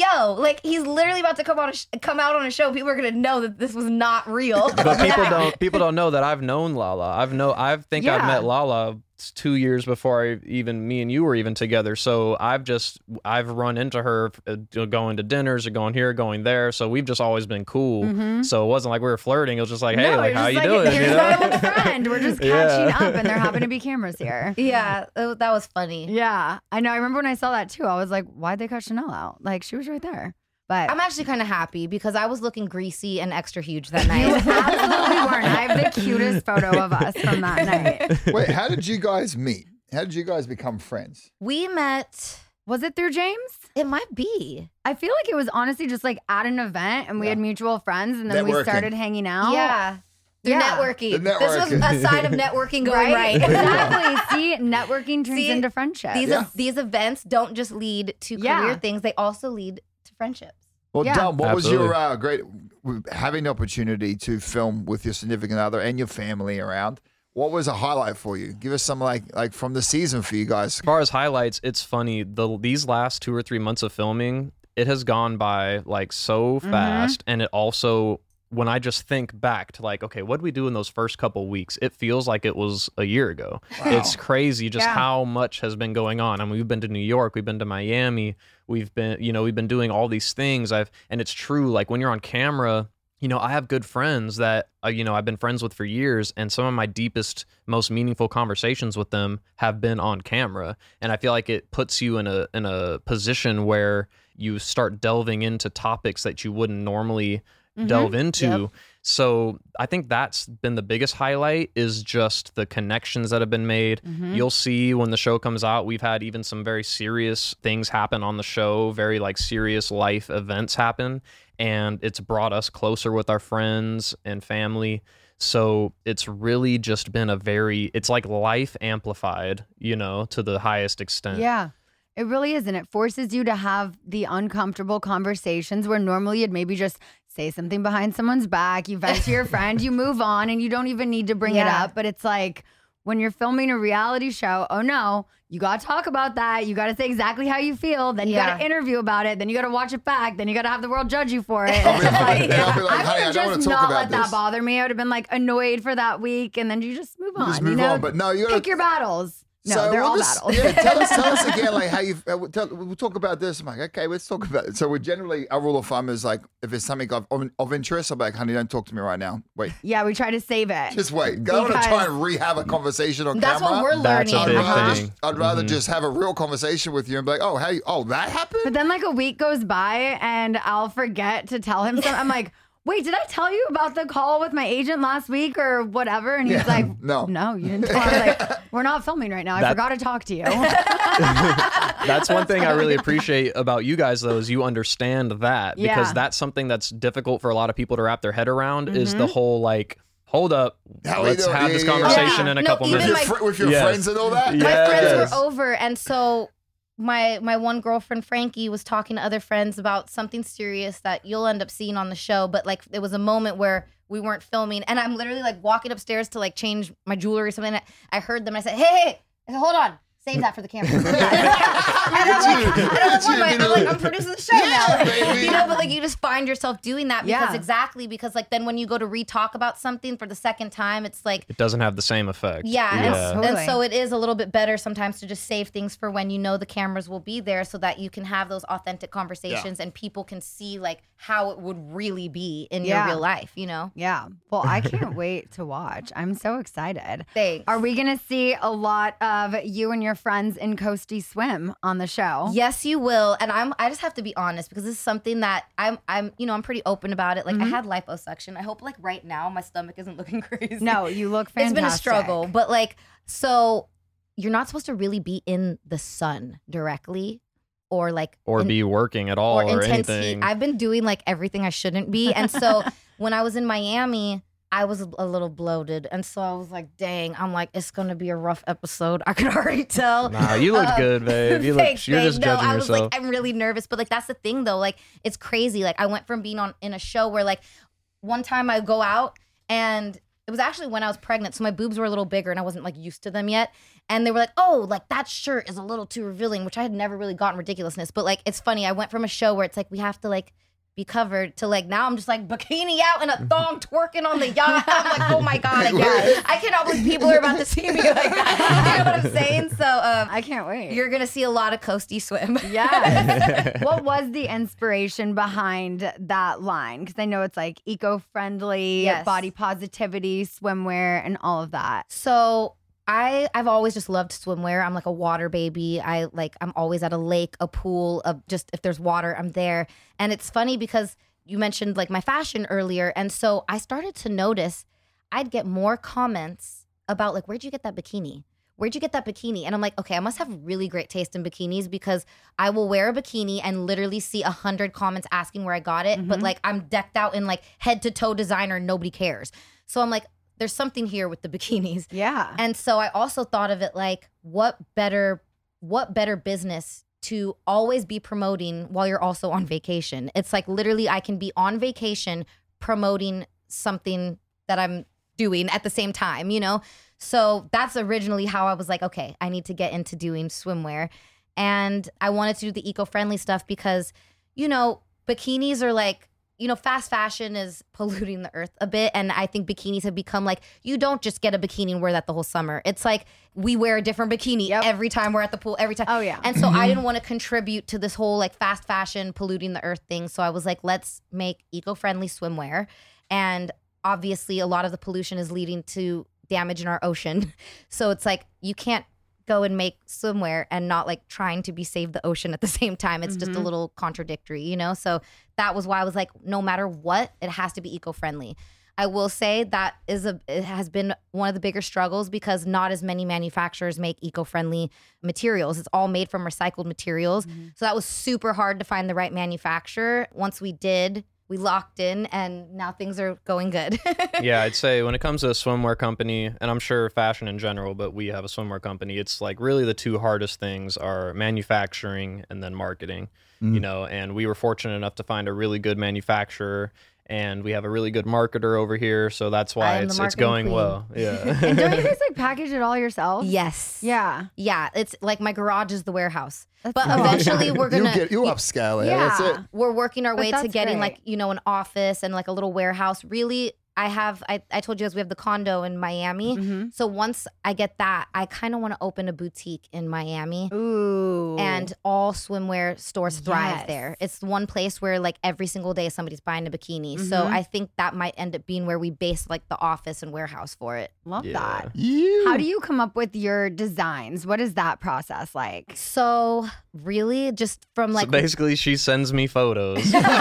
yo, like he's literally about to come out on a show. People are gonna know that this was not real. But people don't know that I've known Lala. I think I've met Lala 2 years before me and you were even together. So I've run into her going to dinners or going here, going there. So we've just always been cool. Mm-hmm. So it wasn't like we were flirting. It was just like, hey, like how you doing? Here's my old friend. We're just catching up, and there happen to be cameras here. Yeah, that was funny. Yeah, I know. I remember when I saw that too. I was like, why'd they cut Chanel out? Like she was right there. But I'm actually kind of happy because I was looking greasy and extra huge that night. You absolutely weren't. I have the cutest photo of us from that night. Wait, how did you guys meet? How did you guys become friends? We met. Was it through James? It might be. I feel like it was honestly just like at an event and we had mutual friends and then we started hanging out. Yeah. Through networking. This was a side of networking going right. Exactly. See, networking turns into friendship. These events don't just lead to career things. They also lead to friendships. Well, Dom, what was your great having the opportunity to film with your significant other and your family around? What was a highlight for you? Give us some like from the season for you guys. As far as highlights, it's funny. These last 2 or 3 months of filming, it has gone by like so fast, and it also, when I just think back to like, okay, what did we do in those first couple weeks? It feels like it was a year ago. Wow. It's crazy just how much has been going on. I mean, we've been to New York, we've been to Miami, we've been doing all these things. And it's true. Like when you're on camera, I have good friends that, I've been friends with for years, and some of my deepest, most meaningful conversations with them have been on camera. And I feel like it puts you in a position where you start delving into topics that you wouldn't normally delve into. Yep. So I think that's been the biggest highlight, is just the connections that have been made. You'll see when the show comes out, we've had even some very serious things happen on the show, very like serious life events happen. And it's brought us closer with our friends and family. So it's really just been it's like life amplified, to the highest extent. Yeah. It really is. And it forces you to have the uncomfortable conversations where normally you'd maybe just say something behind someone's back, you vent to your friend, you move on, and you don't even need to bring it up. But it's like when you're filming a reality show, oh no, you got to talk about that. You got to say exactly how you feel. Then you got to interview about it. Then you got to watch it back. Then you got to have the world judge you for it. I'll be like, I would have just not let that bother me. I would have been like annoyed for that week, and then you just move on. Just move on. But no, you got to pick your battles. No, so they're all battles. Yeah, tell us again, like how you. We'll talk about this. I'm like, okay, let's talk about it. So we generally, our rule of thumb is like, if it's something of interest, I'm like, honey, don't talk to me right now. Wait. Yeah, we try to save it. Just wait. I want to try and rehab a conversation on that's camera. That's what we're learning. That's a big thing. I'd rather just have a real conversation with you and be like, oh, that happened? But then like a week goes by and I'll forget to tell him something. I'm like, wait, did I tell you about the call with my agent last week or whatever? And he's like, no, you didn't tell. I was like, we're not filming right now. I forgot to talk to you. That's one thing I really appreciate about you guys, though, is you understand that, because that's something that's difficult for a lot of people to wrap their head around, is the whole like, hold up, let's have this conversation in a couple minutes. With your friends and all that? My friends were over, and so my one girlfriend, Frankie, was talking to other friends about something serious that you'll end up seeing on the show. But like, there was a moment where we weren't filming, and I'm literally like walking upstairs to like change my jewelry or something. I heard them. I said, hey, I said, hold on. Save that for the camera. I'm producing the show now. But like you just find yourself doing that because like then when you go to re-talk about something for the second time, it's like it doesn't have the same effect. And so it is a little bit better sometimes to just save things for when the cameras will be there, so that you can have those authentic conversations and people can see like how it would really be in your real life, Yeah. Well, I can't wait to watch. I'm so excited. Thanks. Are we going to see a lot of you and your friends in Coastie Swim on the show? Yes, you will. And I just have to be honest, because this is something that I'm pretty open about it. Like I had liposuction. I hope like right now my stomach isn't looking crazy. No, you look fantastic. It's been a struggle, but like, so you're not supposed to really be in the sun directly or be working at all or anything. I've been doing like everything I shouldn't be. And so when I was in Miami, I was a little bloated. And so I was like, dang, I'm like, it's going to be a rough episode. I could already tell. Nah, you look good, babe. You're just judging yourself. I was like, I'm really nervous. But like, that's the thing though. Like, it's crazy. Like I went from being in a show where like one time I go out and it was actually when I was pregnant. So my boobs were a little bigger and I wasn't like used to them yet. And they were like, oh, like that shirt is a little too revealing, which I had never really gotten ridiculousness. But like, it's funny. I went from a show where it's like, we have to like be covered to like, now I'm just like bikini out and a thong twerking on the yacht. I'm like, oh my God, I cannot believe people are about to see me like that. You know what I'm saying? So I can't wait. You're going to see a lot of Coastie swim. Yes. What was the inspiration behind that line? Because I know it's like eco-friendly, body positivity, swimwear, and all of that. So I've always just loved swimwear. I'm like a water baby. I'm always at a lake, a pool, just if there's water, I'm there. And it's funny because you mentioned like my fashion earlier. And so I started to notice I'd get more comments about like, where'd you get that bikini? Where'd you get that bikini? And I'm like, okay, I must have really great taste in bikinis because I will wear a bikini and literally see 100 comments asking where I got it. But like I'm decked out in like head to toe designer and nobody cares. So I'm like, there's something here with the bikinis. Yeah. And so I also thought of it like, what better business to always be promoting while you're also on vacation? It's like literally I can be on vacation promoting something that I'm doing at the same time, you know? So that's originally how I was like, okay, I need to get into doing swimwear. And I wanted to do the eco-friendly stuff because, you know, bikinis are like, you know, fast fashion is polluting the earth a bit. And I think bikinis have become like, you don't just get a bikini and wear that the whole summer. It's like we wear a different bikini every time we're at the pool, every time. Oh, yeah. And so I didn't want to contribute to this whole like fast fashion polluting the earth thing. So I was like, let's make eco-friendly swimwear. And obviously a lot of the pollution is leading to damage in our ocean. So it's like, you can't go and make swimwear and not like trying to save the ocean at the same time. It's just a little contradictory, you know? So that was why I was like, no matter what, it has to be eco-friendly. I will say that it has been one of the bigger struggles because not as many manufacturers make eco-friendly materials. It's all made from recycled materials. So that was super hard to find the right manufacturer. Once we did, we locked in and now things are going good. Yeah, I'd say when it comes to a swimwear company, and I'm sure fashion in general, but we have a swimwear company, it's like really the two hardest things are manufacturing and then marketing, you know, and we were fortunate enough to find a really good manufacturer and we have a really good marketer over here. So that's why it's going queen. Well. Yeah. And don't you guys like package it all yourself? Yes. Yeah. Yeah. It's like my garage is the warehouse. But eventually we're going to... You upscale it. Yeah. That's it. We're working our way to getting great. like, you know, an office and like a little warehouse. Really, I told you guys we have the condo in Miami. So once I get that, I kind of want to open a boutique in Miami. Ooh. And all swimwear stores thrive there. It's one place where like every single day somebody's buying a bikini. So I think that might end up being where we base like the office and warehouse for it. Love that. Yeah. How do you come up with your designs? What is that process like? So really just from like... So basically she sends me photos. No,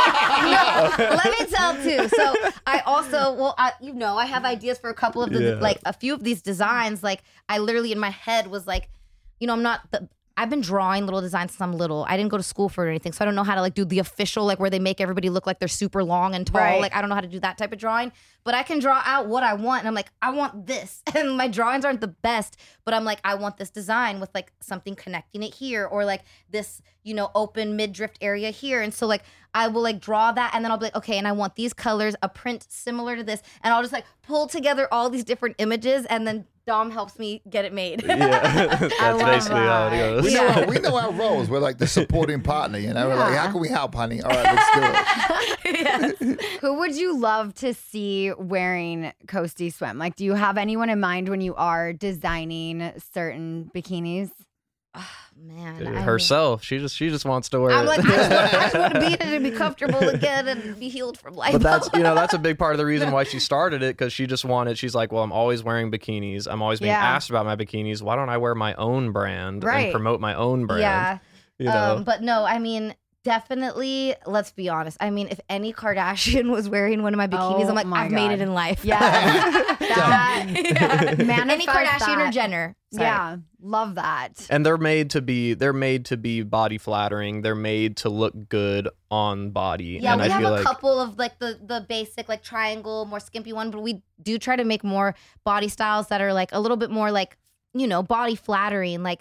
let me tell too. So I also, I have ideas for a couple of the, like a few of these designs. Like I literally in my head was like, you know, I've been drawing little designs since I'm little. I didn't go to school for it or anything. So I don't know how to like do the official, like where they make everybody look like they're super long and tall. Right. Like I don't know how to do that type of drawing, but I can draw out what I want. And I'm like, I want this. And my drawings aren't the best, but I'm like, I want this design with like something connecting it here or like this, you know, open mid-drift area here. And so like, I will like draw that and then I'll be like, okay, and I want these colors, a print similar to this. And I'll just like pull together all these different images and then Dom helps me get it made. Yeah, that's basically how it goes. We know our roles. We're like the supporting partner, you know? We're like, how can we help, honey? All right, let's do it. Who would you love to see wearing Coastie Swim? Like, do you have anyone in mind when you are designing certain bikinis? Oh, man. Herself. She just wants to wear I'm it. like, I just want to be in it and be comfortable again and be healed from life. But that's a big part of the reason why she started it, because she just wanted, she's like, well, I'm always wearing bikinis. I'm always being asked about my bikinis. Why don't I wear my own brand and promote my own brand? Yeah. You know? But no, I mean, definitely, let's be honest. I mean, if any Kardashian was wearing one of my bikinis, I'm like, I've made it in life. Yeah. Any Kardashian or Jenner. Sorry. Yeah. Love that. And they're made to be body flattering. They're made to look good on body. Yeah, and we I have feel a like couple of like the basic like triangle, more skimpy one, but we do try to make more body styles that are like a little bit more like, you know, body flattering. Like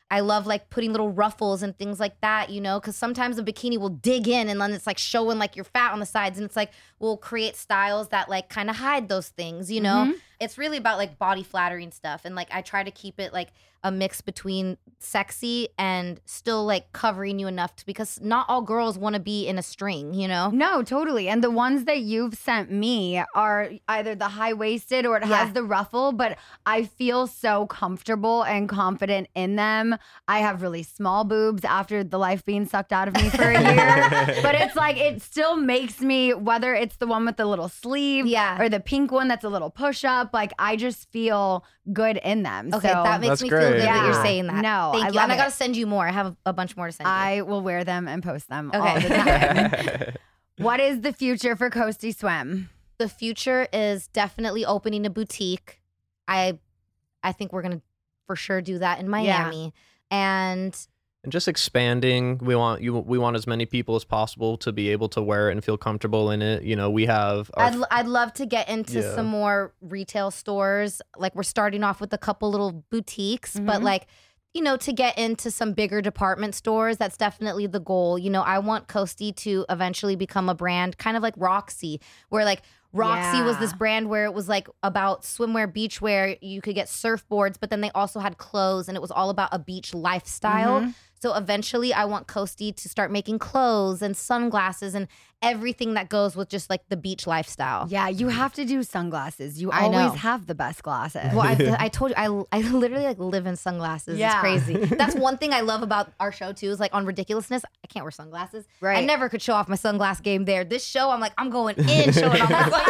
I love like putting little ruffles and things like that, you know, because sometimes a bikini will dig in and then it's like showing like your fat on the sides, and it's like we'll create styles that like kind of hide those things, you know. It's really about like body flattering stuff, and like I try to keep it like a mix between sexy and still like covering you enough because not all girls want to be in a string, you know? No, totally. And the ones that you've sent me are either the high-waisted or it has the ruffle, but I feel so comfortable and confident in them. I have really small boobs after the life being sucked out of me for a year, but it's like it still makes me, whether it's the one with the little sleeve or the pink one that's a little push-up, like I just feel good in them. Okay, so that makes me feel good that you're saying that. No, thank you. And I gotta send you more. I have a bunch more to send you. I will wear them and post them all the time. What is the future for Coastie Swim? The future is definitely opening a boutique. I think we're gonna for sure do that in Miami, and just expanding. We want as many people as possible to be able to wear it and feel comfortable in it. You know, we have. I'd love to get into some more retail stores. Like we're starting off with a couple little boutiques, but like, you know, to get into some bigger department stores, that's definitely the goal. You know, I want Coastie to eventually become a brand, kind of like Roxy, where like Roxy was this brand where it was like about swimwear, beachwear. You could get surfboards, but then they also had clothes, and it was all about a beach lifestyle. So eventually I want Coastie to start making clothes and sunglasses and everything that goes with just like the beach lifestyle. Yeah, you have to do sunglasses. You always have the best glasses. Well, I told you, I literally like live in sunglasses. Yeah. It's crazy. That's one thing I love about our show too, is like on Ridiculousness, I can't wear sunglasses. Right. I never could show off my sunglass game there. This show, I'm like, I'm going in showing off my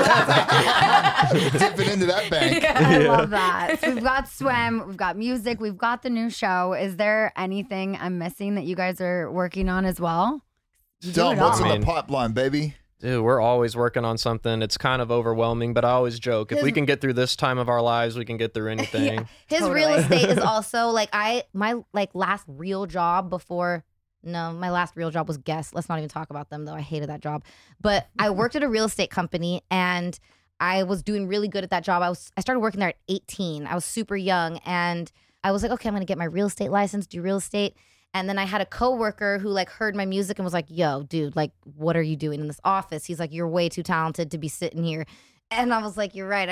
sunglasses. Dipping into that bank. I love that. So we've got swim, we've got music, we've got the new show. Is there anything I'm missing that you guys are working on as well? Dom, what's in the pipeline, baby? Dude, we're always working on something. It's kind of overwhelming, but I always joke, if we can get through this time of our lives, we can get through anything. His real estate is also like my last real job before. No, my last real job was guest. Let's not even talk about them though. I hated that job. But I worked at a real estate company, and I was doing really good at that job. I started working there at 18. I was super young, and I was like, okay, I'm gonna get my real estate license, do real estate. And then I had a coworker who like heard my music and was like, yo, dude, like, what are you doing in this office? He's like, you're way too talented to be sitting here. And I was like, you're right, I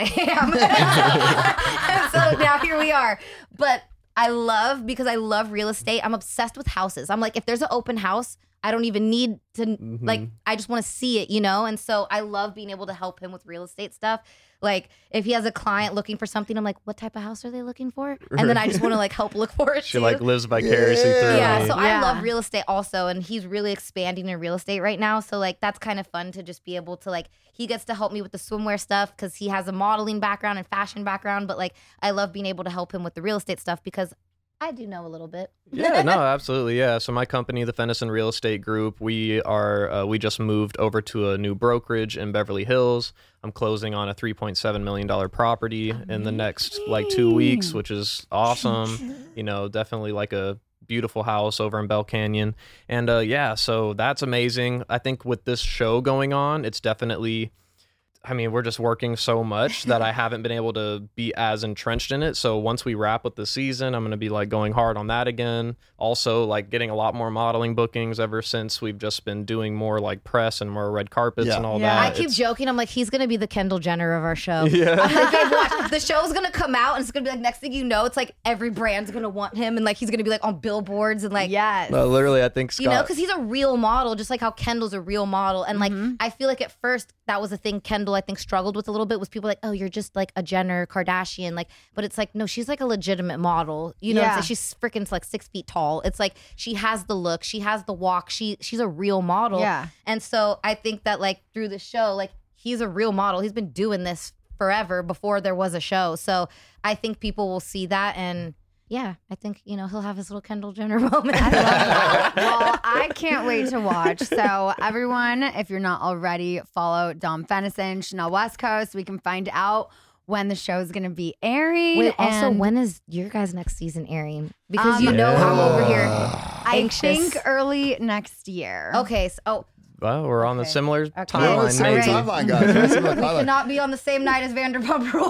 am. And so now here we are. But because I love real estate, I'm obsessed with houses. I'm like, if there's an open house, I don't even need to, like, I just want to see it, you know? And so I love being able to help him with real estate stuff. Like, if he has a client looking for something, I'm like, what type of house are they looking for? And then I just want to, like, help look for it, She, like, lives vicariously through Yeah, so I love real estate also, and he's really expanding in real estate right now. So, like, that's kind of fun to just be able to, like, he gets to help me with the swimwear stuff because he has a modeling background and fashion background. But, like, I love being able to help him with the real estate stuff because I do know a little bit. Yeah, no, absolutely. Yeah. So my company, the Fennison Real Estate Group, we just moved over to a new brokerage in Beverly Hills. I'm closing on a $3.7 million property in the next like 2 weeks, which is awesome. You know, definitely like a beautiful house over in Bell Canyon. And so that's amazing. I think with this show going on, it's definitely, I mean, we're just working so much that I haven't been able to be as entrenched in it. So once we wrap with the season, I'm going to be like going hard on that again. Also like getting a lot more modeling bookings ever since we've just been doing more like press and more red carpets and all that. I keep joking. I'm like, he's going to be the Kendall Jenner of our show. Yeah. I'm like, watch, the show's going to come out and it's going to be like, next thing you know, it's like every brand's going to want him and like he's going to be like on billboards and like. Yes. No, literally, I think Scott. You know, because he's a real model, just like how Kendall's a real model. And like, I feel like at first that was a thing Kendall, I think, struggled with a little bit was people like, oh, you're just like a Jenner, Kardashian. Like, but it's like, no, she's like a legitimate model. You know, it's like she's freaking like 6 feet tall. It's like she has the look, she has the walk, she's a real model. Yeah. And so I think that like through the show, like he's a real model. He's been doing this forever before there was a show. So I think people will see that and yeah, I think, you know, he'll have his little Kendall Jenner moment. I love that. Well, I can't wait to watch. So everyone, if you're not already, follow Dom Fennison, Chanel West Coast. We can find out when the show is going to be airing. Wait, also, when is your guys' next season airing? Because you know I'm over here anxious. I think early next year. Okay, so Well, we're on the similar We're on the timeline, same maybe. timeline, guys. We're on the similar We timeline. cannot be on the same night as Vanderpump Rules.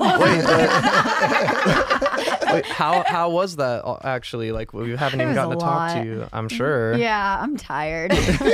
Wait, how was that actually? Like, we haven't It even was gotten a to talk to lot. you. I'm sure. Yeah, I'm tired.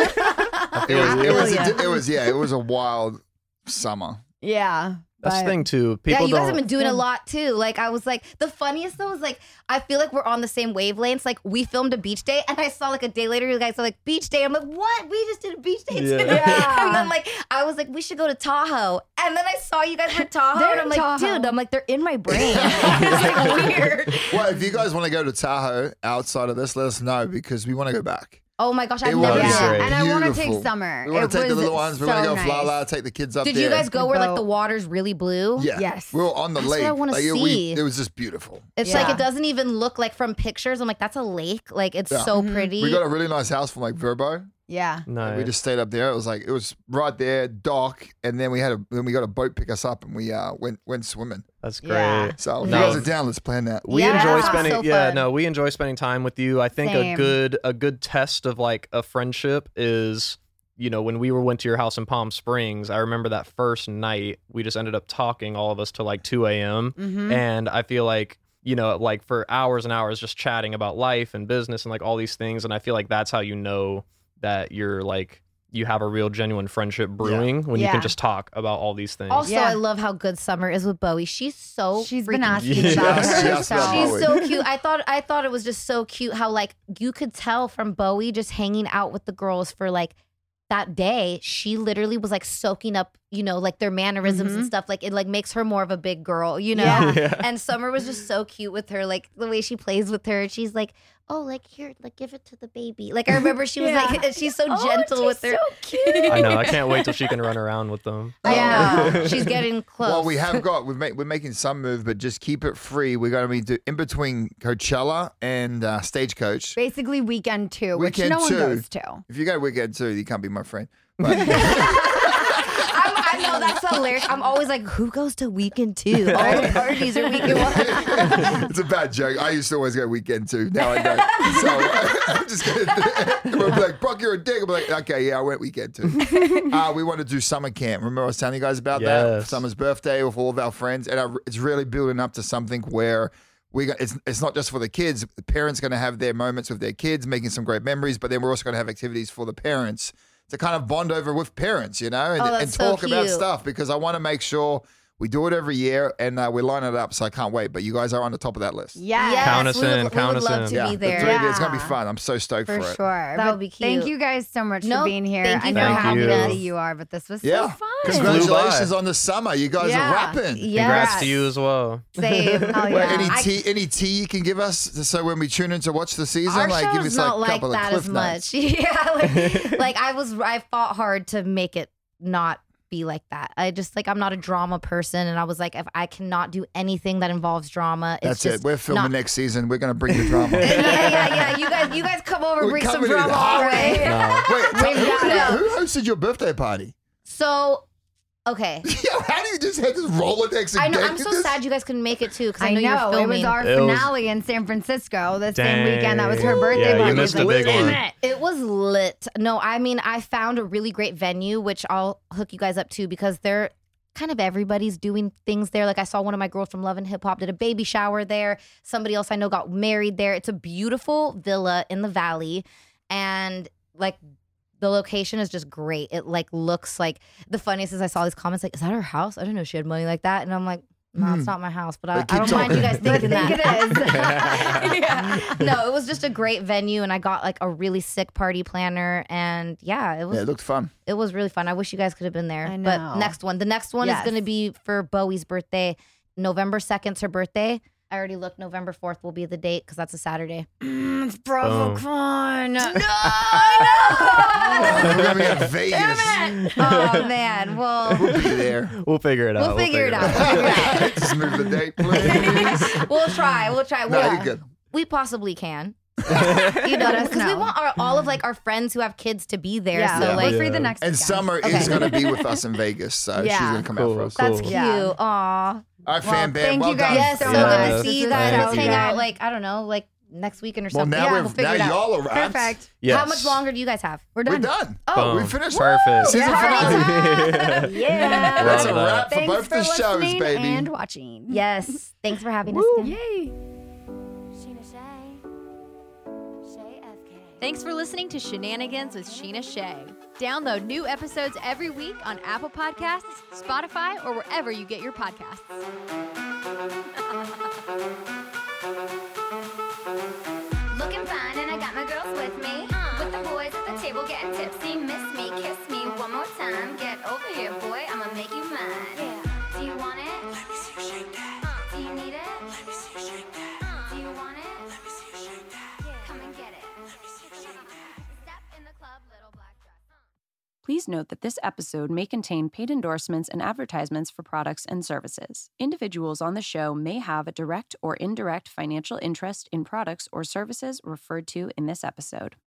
It was a wild summer. Yeah. That's the but- thing too. Yeah, People you guys have don't. been doing a lot too. Like I was like, the funniest though is like, I feel like we're on the same wavelengths. Like we filmed a beach day, and I saw like a day later, you guys are like beach day. I'm like, what? We just did a beach day too. Yeah. And then like I was like, we should go to Tahoe. And then I saw you guys were at Tahoe, They're and I'm in like, Tahoe. dude, I'm like, they're in my brain. It's like weird. Well, if you guys want to go to Tahoe outside of this, let us know because we want to go back. Oh my gosh, I've It never was been. great. And I want to beautiful. take summer. We want It to take the was little ones. We so want to go nice. Flala, take the kids up Did there. you guys go where like boat. the water's really blue? Yeah. Yes. We were on the That's what lake. I wanna see. It was just beautiful. It's Yeah. like it doesn't even look like from pictures. I'm like, that's a lake. Like it's Yeah. so pretty. We got a really nice house from like Verbo. Yeah. No. We just stayed up there. It was right there, dock, and then we got a boat pick us up, and we went swimming. That's great. Yeah. So if No. you guys are down, let's plan that. We Yeah. enjoy Sounds spending so fun. we enjoy spending time with you. I think Same. a good test of like a friendship is, you know, when we went to your house in Palm Springs, I remember that first night we just ended up talking all of us till like 2 a.m. And I feel like, you know, like for hours and hours just chatting about life and business and like all these things, and I feel like that's how you know that you're like you have a real genuine friendship brewing when you Yeah. can just talk about all these things. Also, Yeah. I love how good Summer is with Bowie. She's so She's been freaking asking cute. about Yes, her. yes, so- about She's Bowie. so cute. I thought it was just so cute how like you could tell from Bowie just hanging out with the girls for like that day. She literally was like soaking up, you know, like their mannerisms and stuff. Like it like makes her more of a big girl, you know? Yeah. And Summer was just so cute with her, like the way she plays with her. She's like, oh, like here, like give it to the baby. Like I remember she was Yeah. like, she's so Oh, gentle she's with her. so cute. I know. I can't wait till she can run around with them. I know. She's getting close. Well, we're making some move, but just keep it free. We're going to be in between Coachella and Stagecoach. Basically, weekend 2, which Weekend no one 2. goes to. If you go weekend 2, you can't be my friend. But I know that's hilarious. I'm always like, who goes to weekend 2? All the parties are weekend 1. it's a bad joke. I used to always go weekend 2. Now I don't. So I'm just gonna. We'll be like, Brock, you're a dick. I'm like, okay, yeah, I went weekend 2. We want to do summer camp. Remember I was telling you guys about that? Yes. Summer's birthday with all of our friends, and it's really building up to something where. It's not just for the kids. The parents going to have their moments with their kids, making some great memories, but then we're also going to have activities for the parents to kind of bond over with parents, you know, and, Oh, that's and so talk about cute. stuff because I want to make sure we do it every year and we line it up. So I can't wait. But you guys are on the top of that list. Yeah. Count us we would, in, we count would us love in. to Yeah, be the there. three of you, it's going to Yeah. be fun. I'm so stoked For for it. sure. That But would be Thank cute. you guys so much No, for being here. thank you I know for how having us. busy you are, but this was Yeah. so fun. Congratulations on the summer. You guys Yeah. are rapping. Congrats to you as well. Same. Hell Well, yeah. any tea you can give us so when we tune in to watch the season, Our like give show's us not like a like couple of that cliff as notes. much. Yeah, like I fought hard to make it not be like that. I just like I'm not a drama person, and I was like, if I cannot do anything that involves drama, it's That's just it. We're filming not- next season. We're going to bring the drama. yeah. You guys come over, We're bring some coming in drama hot. our way. Wait, We've got it. who hosted your birthday party? So, okay. Yo, how do you just have this Rolodex? I And know. get I'm so this? sad you guys couldn't make it too because I I know, you're know. It filming. was our It was- finale in San Francisco the same weekend that was her Dang. birthday Yeah, you party. missed a Like, big damn one. it. It was lit. No, I mean, I found a really great venue, which I'll hook you guys up to because they're kind of everybody's doing things there. Like I saw one of my girls from Love and Hip Hop did a baby shower there. Somebody else I know got married there. It's a beautiful villa in the valley. And like the location is just great. It like looks like the funniest is I saw these comments like, is that her house? I didn't know she had money like that. And I'm like, no, it's not my house, but I But keep don't mind you guys talking. thinking Think that. it is. Yeah. No, it was just a great venue, and I got like a really sick party planner, and yeah, it was Yeah, it looked fun. it was really fun. I wish you guys could have been there. I But know. the next one is Yes. going to be for Bowie's birthday. November 2nd's her birthday. I already looked. November 4th will be the date because that's a Saturday. It's BravoCon. We're going to be in Vegas. Oh man. Well, We'll be there. We'll figure it out. we'll figure it out. Just move the date, please. We'll try. We'll try. No, We'll- you're good. We possibly can. You know, because we know. want all of like our friends who have kids to be there. Yeah, So Yeah. like, we're free the next And weekend. Summer is Okay. going to be with us in Vegas, so she's Yeah. going to come out Cool, for us. cool. that's cute. Yeah. Aw. All right, Well, fan band, thank well you guys done. Yes, so so much. good to Yes. see you This guys. is Let's so hang out. good. Like I don't know, like next weekend or Well, something. now We'll figure it out. y'all are wrapped. Perfect. Yes. How much longer do you guys have? We're done. Oh, we finished. Perfect. Season finale. Yeah. That's a Love wrap for Thanks both for the shows, listening baby. and watching. yes. Thanks for having us again. Yay. Thanks for listening to Shenanigans with Sheena Shea. Download new episodes every week on Apple Podcasts, Spotify, or wherever you get your podcasts. Looking fine and I got my girls with me. With the boys at the table getting tipsy. Miss me, kiss me one more time. Get over here, boy, I'ma make you mine. Do you want it? Let me see you shake that. Do you need it? Let me see you shake that. Do you want it? Let me see you shake that. Come and get it. Let me see you shake that. Step in the club, little black dress. Please note that this episode may contain paid endorsements and advertisements for products and services. Individuals on the show may have a direct or indirect financial interest in products or services referred to in this episode.